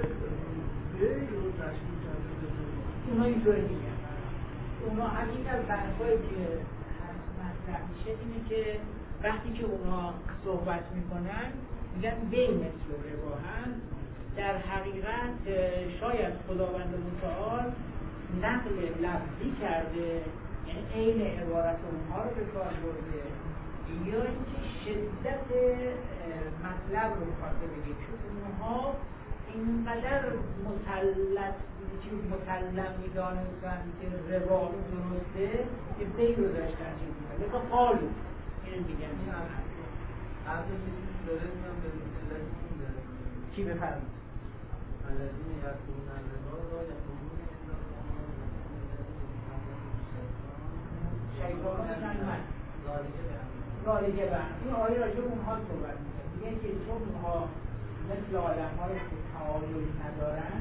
اونا اینطوری میگن. اونا حقیقت بحثایی که مطرح میشه اینه که وقتی که اونا صحبت میکنن میگن بی مثل ربا هم در حقیقت شاید خداوند متعال نقل لفظی کرده، یعنی عین عبارت اونها رو به کار برده، یا اینکه شدت مطلب رو خواسته بگه چون اونها اینقدر مسلم میدانستن که ربا درسته که بی رو داشتن چیز میکنن لکه قالو اینو میگن چی بفرمید شیطان ذالکه بهم این آیه راجع اونها صحبت میکنه میگن که چون اونها مثل آدم ها رو که تعادل ندارن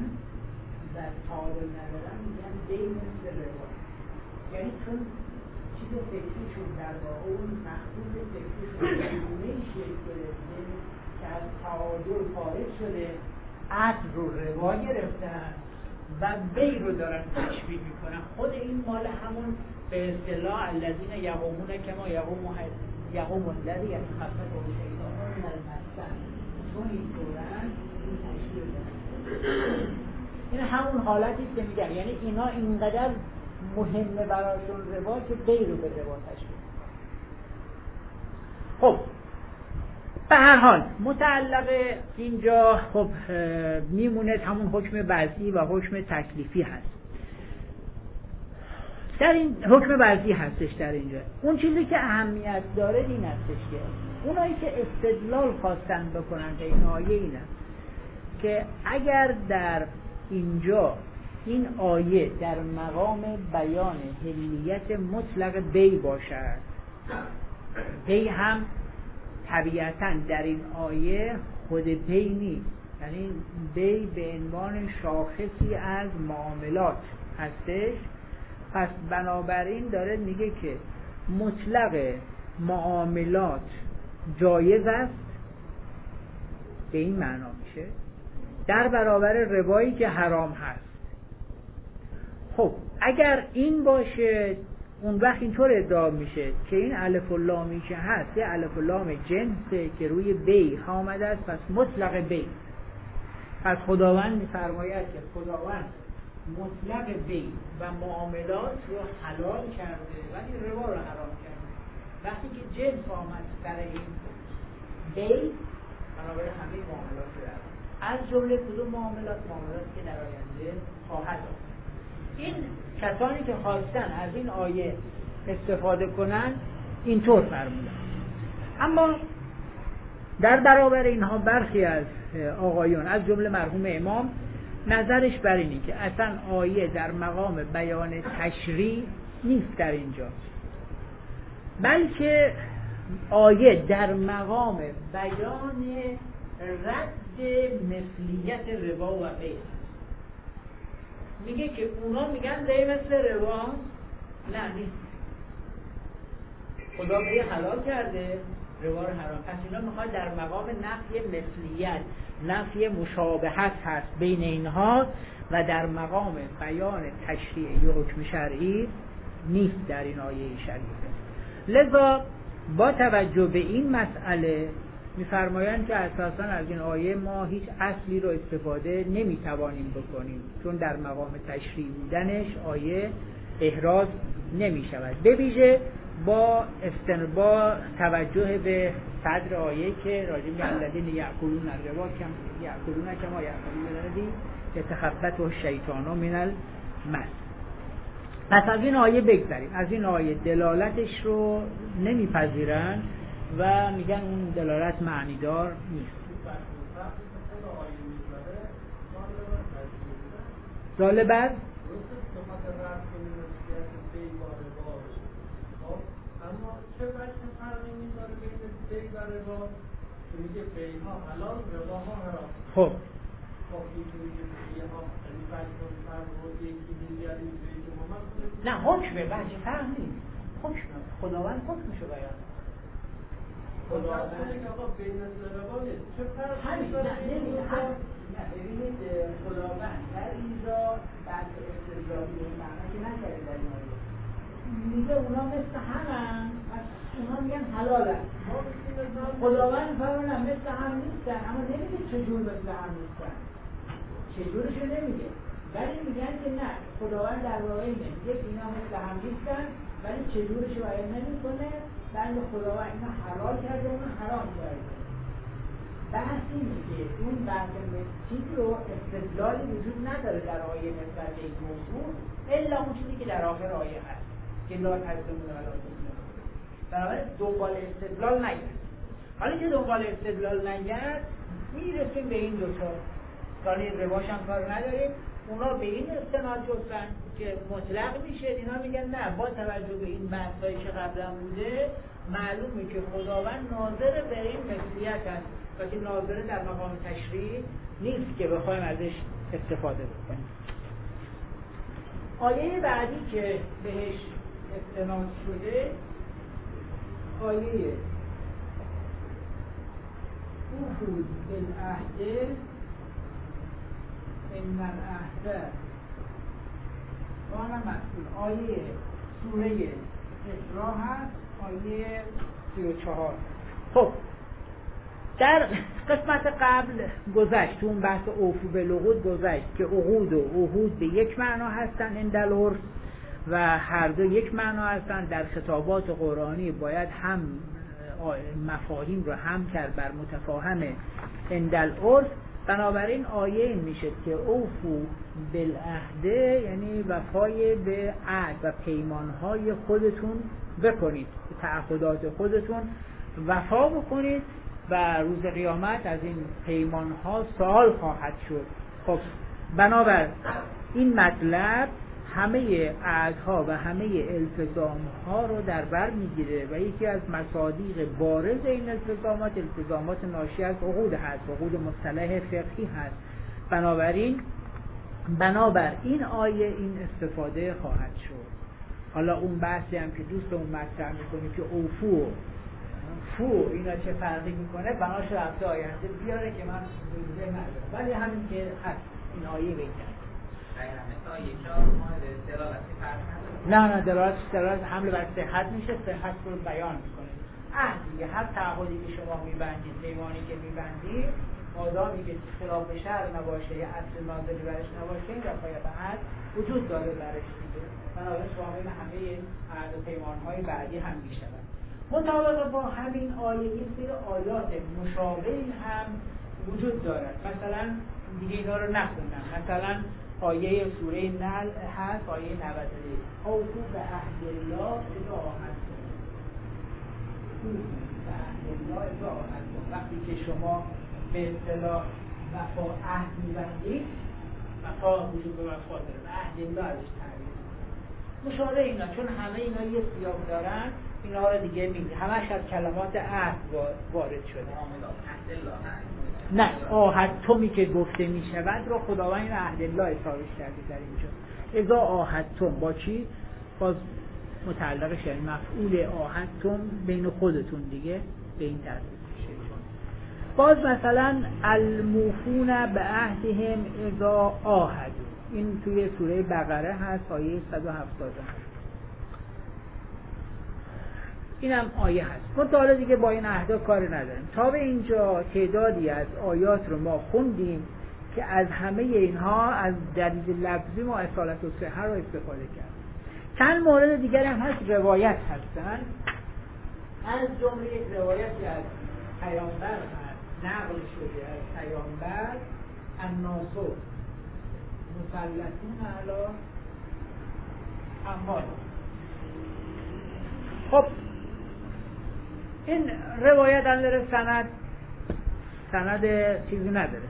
میگن بین مثل ربا، یعنی چون چیز فکریشون در واقع اون مخصوص فکریشون چگونه‌ای شکل گرفته که از تعادل خارج شده، اصل رو ربا گرفتن و بی رو دارن تشبیه میکنن. خود این مال همون به اصطلاح الذین یقومون کما یقوم الذی یتخبطه الشیطان من المس، چون این طورن این تشبیه دارن. این همون حالتی که میگن، یعنی اینا اینقدر مهمه براشون ربا که بی رو به ربا تشبیه. خب به هر حال متعلق اینجا خب میمونه همون حکم وضعی و حکم تکلیفی هست. در این حکم وضعی هستش در اینجا. اون چیزی که اهمیت داره این هستش که اونایی که استدلال خواستن بکنن به این آیه اینه که اگر در اینجا این آیه در مقام بیان حلیت مطلق بی باشد، بی هم طبیعتاً در این آیه خود بی نیست، یعنی بی به عنوان شاخصی از معاملات هستش. پس بنابراین داره میگه که مطلق معاملات جایز است، به این معنا میشه در برابر ربایی که حرام هست. خب اگر این باشه اون وقت اینطور ادعا میشه که این الف و لامی که هست یه الف و لام جنسه که روی بی آمده است، پس مطلق بی. پس خداوند میفرماید که خداوند مطلق بی و معاملات رو حلال کرده ولی ربا رو حرام کرده. وقتی که جنس آمد در این بی بنابراین همه معاملات رو حرام، از جمله کدوم معاملات که در آینده خواهد آمد. این کسانی که خواستن از این آیه استفاده کنن اینطور فرمودن. اما در برابر اینها برخی از آقایون از جمله مرحوم امام نظرش بر اینه که اصلا آیه در مقام بیان تشریع نیست در اینجا، بلکه آیه در مقام بیان رد مثلیت ربا و بی. میگه که اونا میگن بی مثل ربا، نه نیست، خدا بی حلال کرده ربا رو حرام. پس اینا میخواد در مقام نفی مثلیت، نفی مشابهت هست بین اینها و در مقام بیان تشریع یا حکم شرعی نیست در این آیه شریفه. لذا با توجه به این مسئله میفرمایند که اساساً از این آیه ما هیچ اصلی رو استفاده نمیتوانیم بکنیم، چون در مقام تشریع بودنش آیه احراز نمیشود. به ویژه با توجه به صدر آیه که راجع به الذین یأکلون الربا کما یأکلون الذی یتخبطه الشیطان من المس. پس از این آیه بگذاریم. از این آیه دلالتش رو نمیپذیرن و میگن اون دلالت معنیدار نیست. جالب اما چه وجه فرقی میذاره بین بی و ربا که میگه بیها حلال رباها حرام. خب خب میتونی که بیها یعنی وجه فرق رو یکی دیگری بگه که محمد نه حکمه وجه فرق نیست، حکمه خداوند حکمشو بیان خداوند که آقا بین ربا چه فرقی میذاره نه ببینید خداوند در اینجا بحث استدلالی و معنی که نکرده در این آیه میگه اونا مثل همن اونا میگن حلالن خداوند فرمودن مثل هم نیستن اما نمیگه چجور مثل هم نیستن چجورشو نمیگه ولی میگن که نه خداوند در واقع اینه میگه اینا مثل هم نیستن ولی چجورشو بیان نمیکنه بنده خداوند اینا حلال کرده اونا حرام کرده بحث اینه که اون بحث چیز رو استدلالی وجود نداره در آیه نسبت به این موضوع الا اون چیزی که در آخر آیه هست که لا تظلمون ولا تظلمون بنابراین دنبال استدلال نگرد حالا که دنبال استدلال نگرد میرسیم به این دوتا کاری رواش هم کار نداریم اونا به این استناد جستن که مطلق میشه اینا میگن نه با توجه به این بحثایی که قبلا بوده معلومه که خداوند ناظر به این مثلیت هست و که ناظر در مقام تشریع نیست که بخوایم ازش استفاده بکنیم. آیه بعدی که بهش استناد شده آیه اوفوا بالعهد ان العهد کان مسئولا آیه سوره اسراء هست آیه 34. خب در قسمت قبل گذشت اون بحث اوفوا بالعقود گذشت که عقود و عهود به یک معنا هستن عند العرف و هر دو یک معنا هستن. در خطابات قرآنی باید هم مفاهیم رو هم کرد بر متفاهم عند العرف. بنابراین آیه این میشه که اوفوا بالعهد یعنی وفای به عهد و پیمانهای خودتون بکنید، تعهدات خودتون وفا بکنید و روز قیامت از این پیمانها سوال خواهد شد. خب بنابر این مطلب همه عهدها و همه التزامها رو در بر میگیره و یکی از مصادیق بارز این التزامات ناشی از عقود هست، عقود مصطلح فقهی هست. بنابر این آیه این استفاده خواهد شد. حالا اون بحثی هم که دوستمون مطرح میکنه که اوفو اینا چه فرقی میکنه بناش رفته آینده بیاره که من بوده ندارم ولی همین که هست این آیه بگم نه دلالت حمل بر صحت میشه، صحت رو بیان میکنه. دیگه هر تعهدی که شما میبندید، پیمانی که میبندید، آدمی که خلاف شرع نباشه یا اصل ناظری برش نباشه این رفایت عهد وجود داره برش دیگه. بنابراین شامل همه عهد و پیمانهای بعدی هم میشود. مطابق با همین آیه این سری آیات مشابهی هم وجود دارد. مثلا دیگه اینا رو نخوندم. مثلا آیه سوره نحل هست آیه 91 اوفوا بعهد الله اذا عاهدتم. وقتی که شما به اصطلاح وفا عهد می‌بندید وفا وجود به وفا داره و عهد الله ازش تعبیر مشابه اینا چون همه اینا یه سیاق دارن اینا رو دیگه میگه همش از کلمات عهد وارد شده. نه عاهدتمی که گفته می شود رو خداوند این عهد الله اصابش کرده در اینجا. اذا عاهدتم با چی؟ باز متعلقش یعنی مفعول عاهدتم بین خودتون دیگه به این ترتیب میشه. باز مثلا الموفون بعهدهم اذا عاهدوا این توی سوره بقره هست آیه 177. اینم آیه هست. مطالعه دیگه با این عهدا کار نداریم. تا به اینجا تعدادی از آیات رو ما خوندیم که از همه اینها از دلیل لفظی ما اصالت و صحه رو استفاده کردیم. چند مورد دیگر هم هست روایت هستن. از جمله یک روایتی از پیامبر هست نقل شده از پیامبر الناس مسلطون علی اموال. خب این روایت اندر سند چیزی نداره،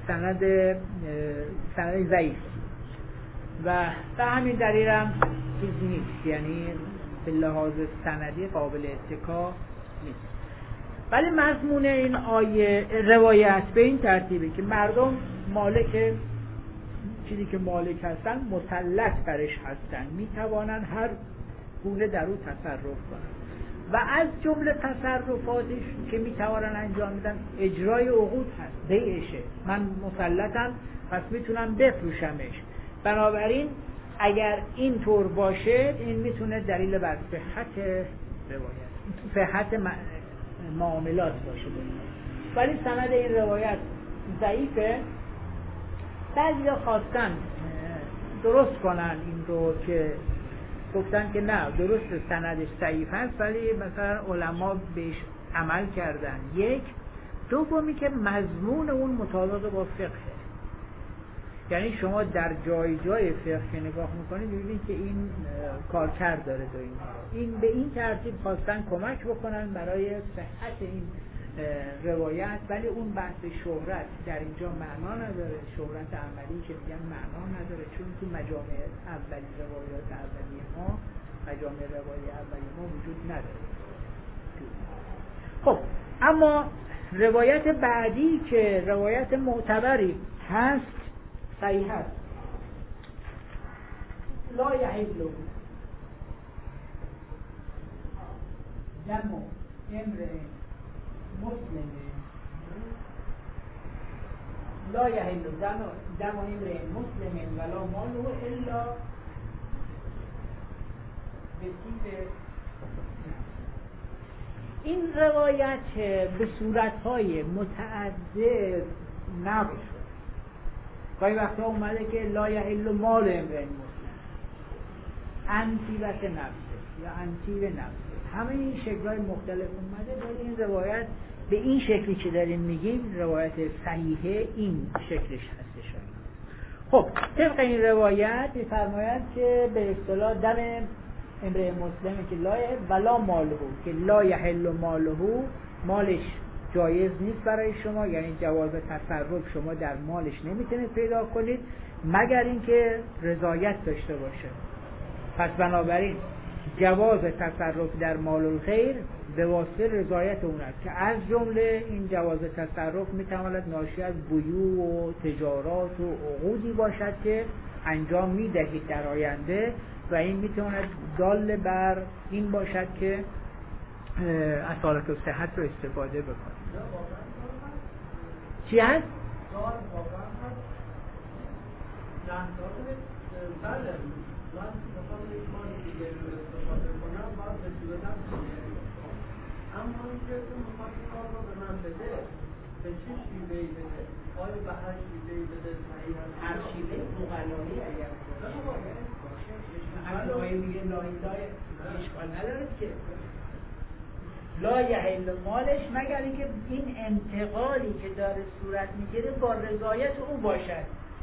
سند ضعیف و به همین دلیل هم چیزی نیست، یعنی به لحاظ سندی قابل اتکا نیست. ولی مضمون این آیه روایت به این ترتیبه که مردم مالک چیزی که مالک هستن مسلط برش هستن، میتوانن هر گونه در او تصرف کنن و از جمله تصرفاتش که میتوانن انجام بدن اجرای عقود هست، بیعشه. من مسلطم پس میتونم بفروشمش. بنابراین اگر این طور باشه این میتونه دلیل بر صحت روایت، صحت معاملات باشه. ولی سند این روایت ضعیفه. بعضیا خواستن درست کنن این رو که گفتن که نه درست سندش ضعیف هست ولی مثلا علما بهش عمل کردن. یک دومی که مضمون اون مطابق با فقه، یعنی شما در جای جای فقه که نگاه میکنید میبینید که این کارکرد داره دو این به این ترتیب خواستن کمک بکنن برای صحت این روایت. ولی اون بحث شهرت در اینجا معنا نداره، شهرت عملی که میگن معنا نداره، چون تو مجامع اولی روایات اولیه ما، مجامع روایت اولیه ما وجود نداره. خب اما روایت بعدی که روایت معتبری هست، صحیح هست، لا یحل دم امرئ مسلم، لا یحل دم امرئ مسلم ولا ماله الا بطیب. این روایت به صورتهای متعدد نقل شد. گاهی وقتا اومده که لا یحل مال امرئ مسلم، انتیبت نفسه یا انتیب نفسه، همه این شکل‌های مختلف اومده. ولی این روایت به این شکلی که داریم میگیم روایت صحیحه این شکلش هستش. خب طبق این روایت می‌فرماید که به اصطلاح دم امرئ مسلم که لا ولا ماله، که لا یحل ماله، مالش جایز نیست برای شما، یعنی جواز تصرف شما در مالش نمیتونید پیدا کنید مگر اینکه رضایت داشته باشه. پس بنابراین جواز تصرف در مال الغیر به واسطه رضایت اون است که از جمله این جواز تصرف میتواند ناشی از بیوع و تجارات و عقودی باشد که انجام میدهید در آینده و این میتواند دال بر این باشد که اصالت و صحت رو استفاده بکنید. چی هست؟ بله من بخوام یک مالی دیگه رو استفاده کنم باید به صورت اما اینکه تو میخواد این کار رو به من بده به چه شیوهی بده؟ آیا به هر شیوهی بده صحیح هست؟ هر شیوهی مقلانی اگر باشه آیه میگه لای اشکال نداره که لا یحل مالش مگر اینکه این انتقالی که داره صورت میگیره با رضایت او باشد.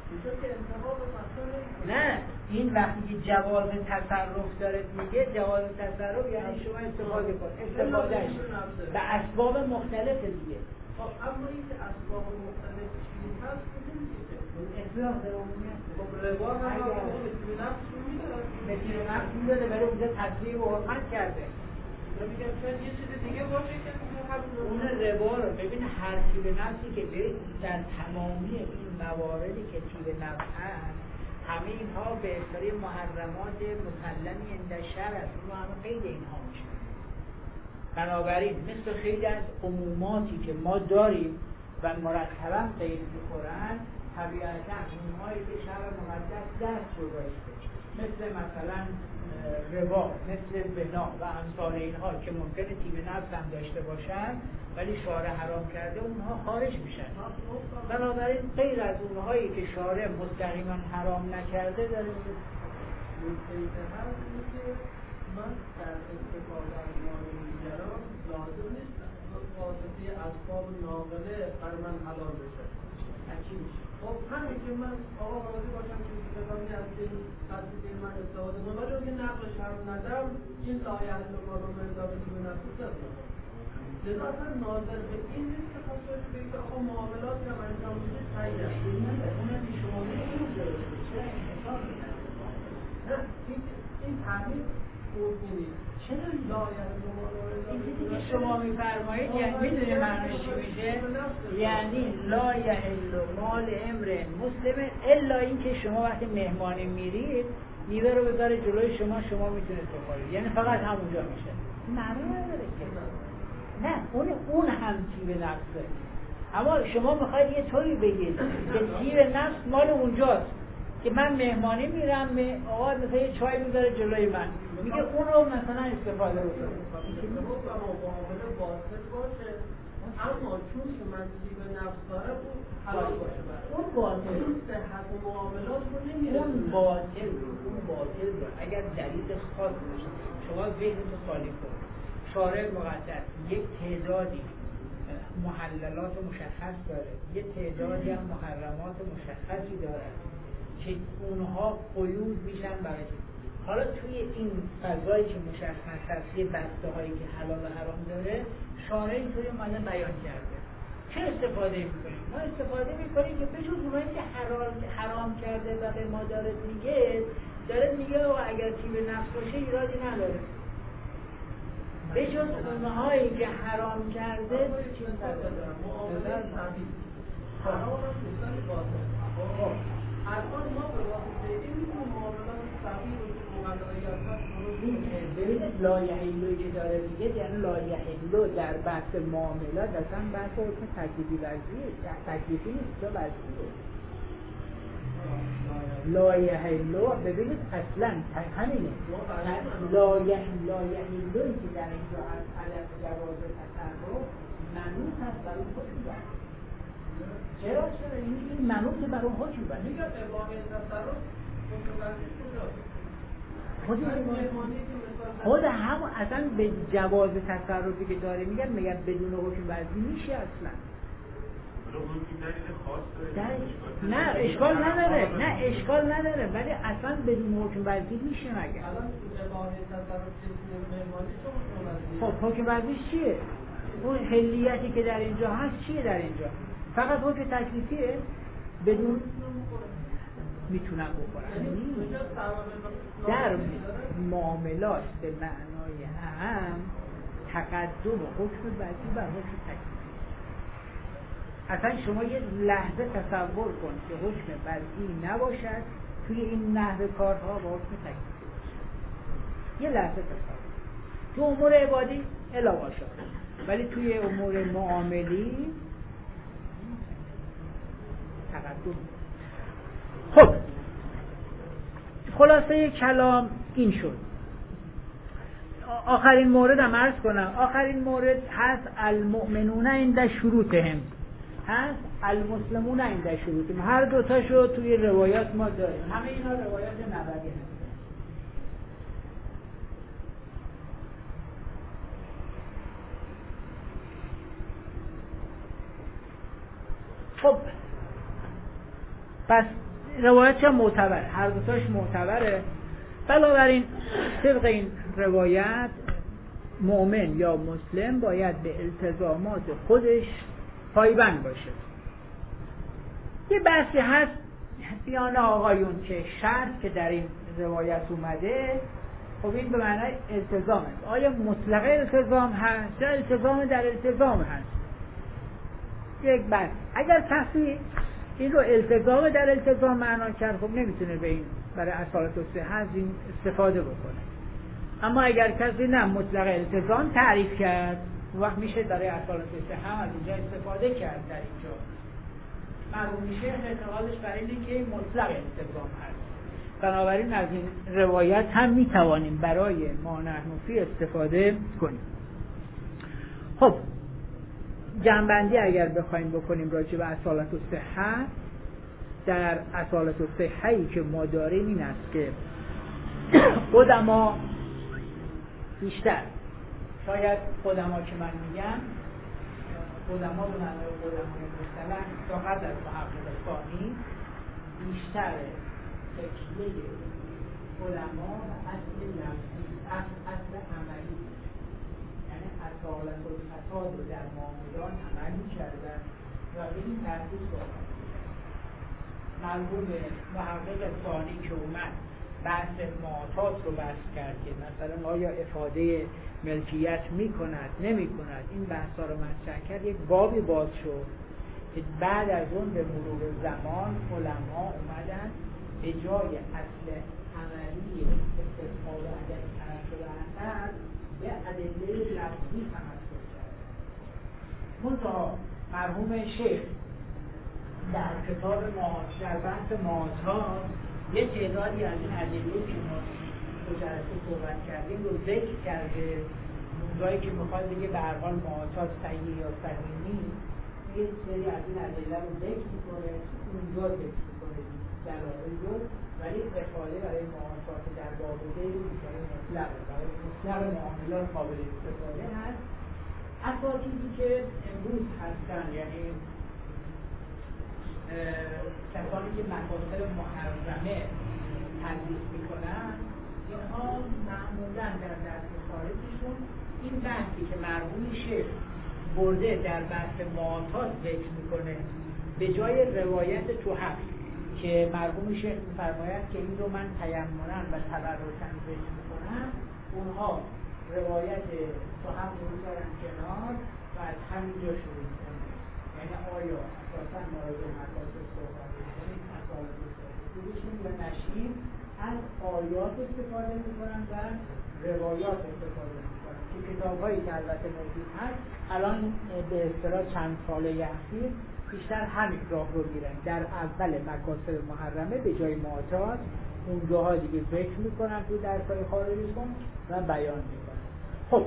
نه این وقتی که جواز تصرف داره میگه جواز تصرف یعنی شما استفاده کن، استفادهش به اسباب مختلف دیگه. خب اما این که اسباب مختلف چی هست نمیشه اطلاق داره عمومیت. خب روا هم مثل نفس میداره، مثل نفس میداره برای اونجا تصریح و حرمت کرده. میگم شاید یه چیز دیگه باشه که اون روا رو ببین، هر تیب نفسی که برید در تمامی این مواردی که تیب نفس هست همه اینها به اصطلاح محرمات مسلمی عند شرع است، اونها همه قید اینها میشه. بنابراین مثل خیلی از عموماتی که ما داریم و مرتبا قید میخورن طبیعتا اونهایی که شرع مقدس دست گذاشته، مثلا ربا، مثل بنا و امثال اینها که ممکنه تیب نفس هم داشته باشن ولی شارع حرام کرده، اونها خارج میشن. بنابراین غیر از اونهایی که شارع مستقیما حرام نکرده داره من در استفاده از مال دیگران لازم نیست واسطه اسباب ناقله بر من حلال بشه. چی میشه؟ خب همین که من آقا راضی باشم که بفهمی از این تصدیق من استفاده کنم ولی اگه نقلش هم ندارم این لایه از ما رو اضافه به نفس دست نکنم. لذا اصلا ناظر به این نیست که خواستش به این که آقا معاملاتی هم انجام میشه صحیح است. اونم این شما نمیدونه چرا انتقال میدن؟ نه این تعمیر خود می‌رید چرا لایه این چیزی که شما میفرمایید یعنی میدونی معنیش چی میشه؟ یعنی لا یحل مال امرئ مسلم الا اینکه شما وقتی مهمانی میرید میوه رو بذاره جلوی شما میتونید بخورید، یعنی فقط همونجا میشه. معنی نداره که نه اون هم طیب نفسه، اما شما میخواید یه طوری بگید که طیب نفس مال اونجاست که من مهمانی میرم آقا مثلا یه چای میذاره جلوی من میگه اون رو مثلا استفاده بکنم معامله باطل باشه، اما چون که من طیب نفس داره اون حلال باشه اون باطل اون صحت معاملات رو نمیره اون باطل رو اگر دلیل خاص باشه شما ذهنتو خالی کنید. شارع مقدس یک تعدادی محللات مشخص داره، یه تعدادی هم محرمات مشخصی داره که اونها قیود میشن برای حالا توی این فضایی که مشخص هست یه بسته هایی که حلال و حرام داره شارع اینطوری اومده بیان کرده. چه استفاده میکنیم؟ ما استفاده میکنیم که بجز اونایی که حرام کرده و به ما داره میگه اگر طیب نفس باشه ایرادی نداره. بجز اونهایی که حرام کرده چیز نداره. معامله طبیعی حرام هم دوستان باطل. الان ما به واسطه این میتونیم معاملات طبیعی رو که مقدمه ببینید لا یحلو که داره میگه یعنی لا یحلو در بحث معاملات اصلا بحث حکم تکلیفی وضعیه، تکلیفی نیست تا وضعیه. لا یحلو ببینید اصلا همینه لا یحلوی که در اینجا از عدم جواز تصرف منوط هست برای حکم بند. چرا این منوط برای حکم بند میگم اباحه تصرف حکم بندش کجاست؟ خود همون اصلا به جواز تصرفی که داره میگن بدون حکم وضعی میشه اصلا. نه اشکال نداره ولی اصلا بدون حکم وضعی میشه مگه. خب حکم وضعی چیه؟ اون حلیتی که در اینجا هست چیه در اینجا؟ فقط حکم تکلیفیه بدون میتونم بخورم. در معاملات به معنای هم تقدم حکم وضعی بر حکم تکلیفی. اصلا شما یه لحظه تصور کن که حکم وضعی نباشد توی این نحو کارها با حکم تکلیفی باشه. یه لحظه تصور تو امور عبادی الا باشه، ولی توی امور معاملی تقدم. خب خلاصه کلام این شد. آخرین مورد هم عرض کنم. آخرین مورد هست المؤمنون عند شروطهم، هست المسلمون عند شروطهم. هر دوتاشو توی روایات ما داریم. همه اینا روایات نبوی هست. خب پس روایت هم معتبر، هر دوتاش معتبره. بنابراین طبق این روایت مؤمن یا مسلم باید به التزامات خودش پایبند باشه. یه بحثی هست بیان آقایون که شرط که در این روایت اومده خب این به معنای التزام است. آیا مطلق التزام هست یا التزام در التزام هست؟ یک بحث. اگر کسی این رو التزام در التزام معنا کرد خب نمیتونه به این برای اصالت الصحه این استفاده بکنه. اما اگر کسی نه مطلق التزام تعریف کرد وقت میشه برای اصالت الصحه از اینجا استفاده کرد. در اینجا معلوم میشه اعتقادش برای اینه که مطلق التزام هست. بنابراین از این روایت هم میتوانیم برای ما نحن فی استفاده کنیم. خب جنبندی اگر بخوایم بکنیم راجع به اصالت الصحه، در اصالت الصحه‌ای که ما داریم این است که قدما بیشتر، شاید قدما که من میگم قدما به معنای قدمای مصطلح تا قبل از محقق ثانی بیشتر تکیه قدما و اصل لفظی اصل عملی، یعنی اصالت الفساد رو در معاملات عملی کردن و به این ترتیب صحبت. مرحوم محقق ثانی که اومد بحث معاطات رو بحث کرد که مثلا آیا افاده ملکیت میکند نمیکند، این بحثا رو مطرح کرد. یک بابی باز شد که بعد از اون به مرور زمان علما اومدن به جای اصل عملی استفاده و عدم تناسب اثر به ادله لفظی تمسک کرد. منتها مرحوم شیخ در کتاب در بحث معاطات یه تعدادی از این ادله که ما تو جلسه صحبت کردیم رو ذکر کرده. اونجایی که میخواد بگه به هر حال معاطات صحیح یا صحیح نیست، یه سری از این ادله رو ذکر میکنه، اونجا ذکر میکنه دلایل رو، ولی افاده برای معاطات در باب غیر برای مطلق معاملات قابل استفاده هست. اساتیدی که امروز هستن، یعنی کسانی که مکاتب محرمه تدریس میکنن، اینها معمولا در درس خارجشون این بحثی که مرحوم شیخ برده در بحث معاطات ذکر میکنه به جای روایت توحف که مرحوم شیخ میفرماید که این رو من تیمنا و تبرکا ذکر میکنم، اونها روایت توحف رو میذارن کنار و از همینجا شروع میکنن. یعنی آیا اساسا مورد مکاتب صحبت میکنیم مسائل خودشون و نشیم از آیات استفاده میکنن و روایات استفاده میکنن که کتاب‌هایی که البته موجود هست الان به اصطلاح چند ساله اخیر بیشتر همین راه رو میرن. در اول مکاتب محرمه به جای معاطات اونجاها دیگه ذکر میکنن تو درس‌های خارجیشون و بیان میکنن. خب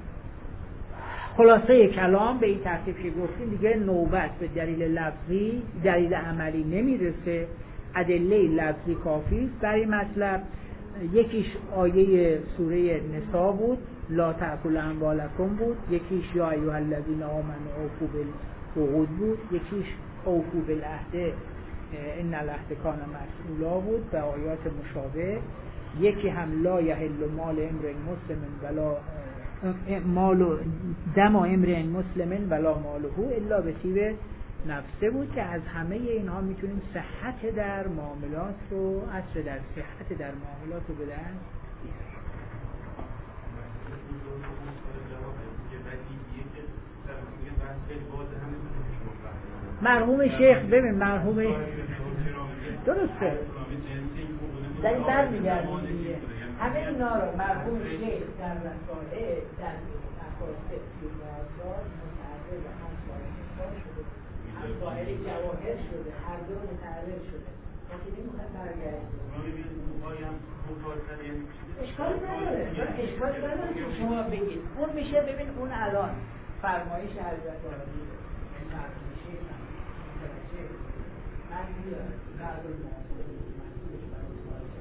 خلاصه کلام به این ترتیب که گفتیم دیگه نوبت به دلیل لفظی دلیل عملی نمیرسه، ادله لفظی کافی است برای مطلب. یکیش آیه سوره نساء بود، لا تأکلوا اموالکم بود، یکیش یا ایها الذین آمنوا اوفوا بالعقود بود، یکیش اوفوا بالعهد ان العهد کان مسئولا بود و آیات مشابه. یکی هم لا یحل مال امرئ مسلم ولا مال دم امرئ مسلم ولا ماله الا بطیب نفسه بود که از همه اینها میتونیم صحت در معاملات رو اصل در صحت در معاملات رو به دست بیاریم. مرحوم شیخ ببین مرحوم درسته در این برمیگردیم دیگه همه اینا رو مرحوم شیخ در رساله در مقاصد معاصر متعرض به هم شده، هم ظاهر جواهر شده، هر دو متعرض شده. وقتی نمیخواد برگردیم اشکال نداره که شما بگید اون میشه. ببین اون الان فرمایش حضرت عالی این مرحوم شیخ هم متوجه من میدارم بعد المعاصر مسئولش برای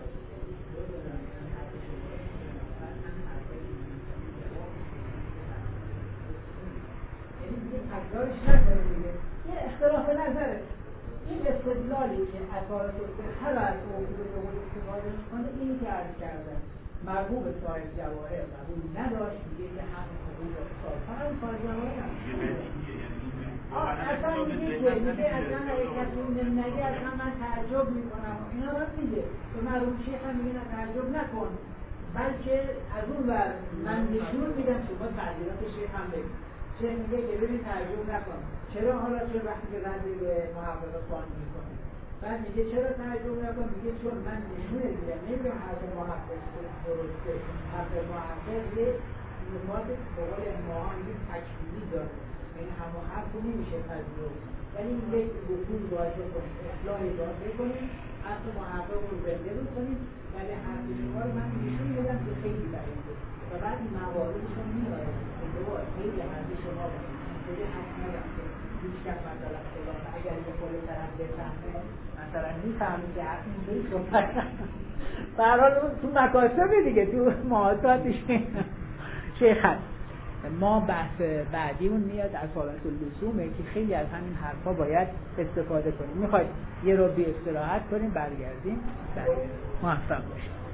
تکرارش نکنه دیگه. یه اختلاف نظره. این استدلالی که اثارات هر از اوقوب دوقوب استفاده میکنه این که عرض کردن مرغوب صاحب جواهر قبول نداشت، میگه که هم قبول اقتصاد هم صاحب جواهر هم اصلا میگه اصلا حرکتی نگه اصلا من تعجب میکنم اینا را میگه به مرغوب شیخ هم میگه تعجب نکن، بلکه از اون ور من نشون میدم شما تعجیلات شیخ هم بگید. چه میگه که ببین تعجب نکن چرا حالا چه وقتی که رنده به محقق خواهی میکنه، بعد میگه چرا تعجب نکن، میگه چون من نشون میدم نمیگم حرف محقق درسته، حرف محقق یه نکات بقول اماها میگه تکمیلی داره، یعنی همه حرف رو نمیشه پذیرفت، ولی میگه رسول واضح کنیم اصلاحی واضح کنیم حرف محقق رو زنده بکنیم، ولی حرف شما رو من نشون میدم که خیلی برید و بعد این مواردش رو میاره خیلی حرف شما بکنیم خیلی حرف ندم که هیچ کس مثلا خلاف اگر یه خود طرف بفهمه مثلا میفهمی که حرف اینجایی صحبت برحال تو مکاسبه دیگه تو معاصاتش شیخ هست. ما بحث بعدی اون میاد اصالت اللزومه که خیلی از همین حرفا باید استفاده کنیم. میخواید یه رو بی استراحت کنیم برگردیم موفق باشیم.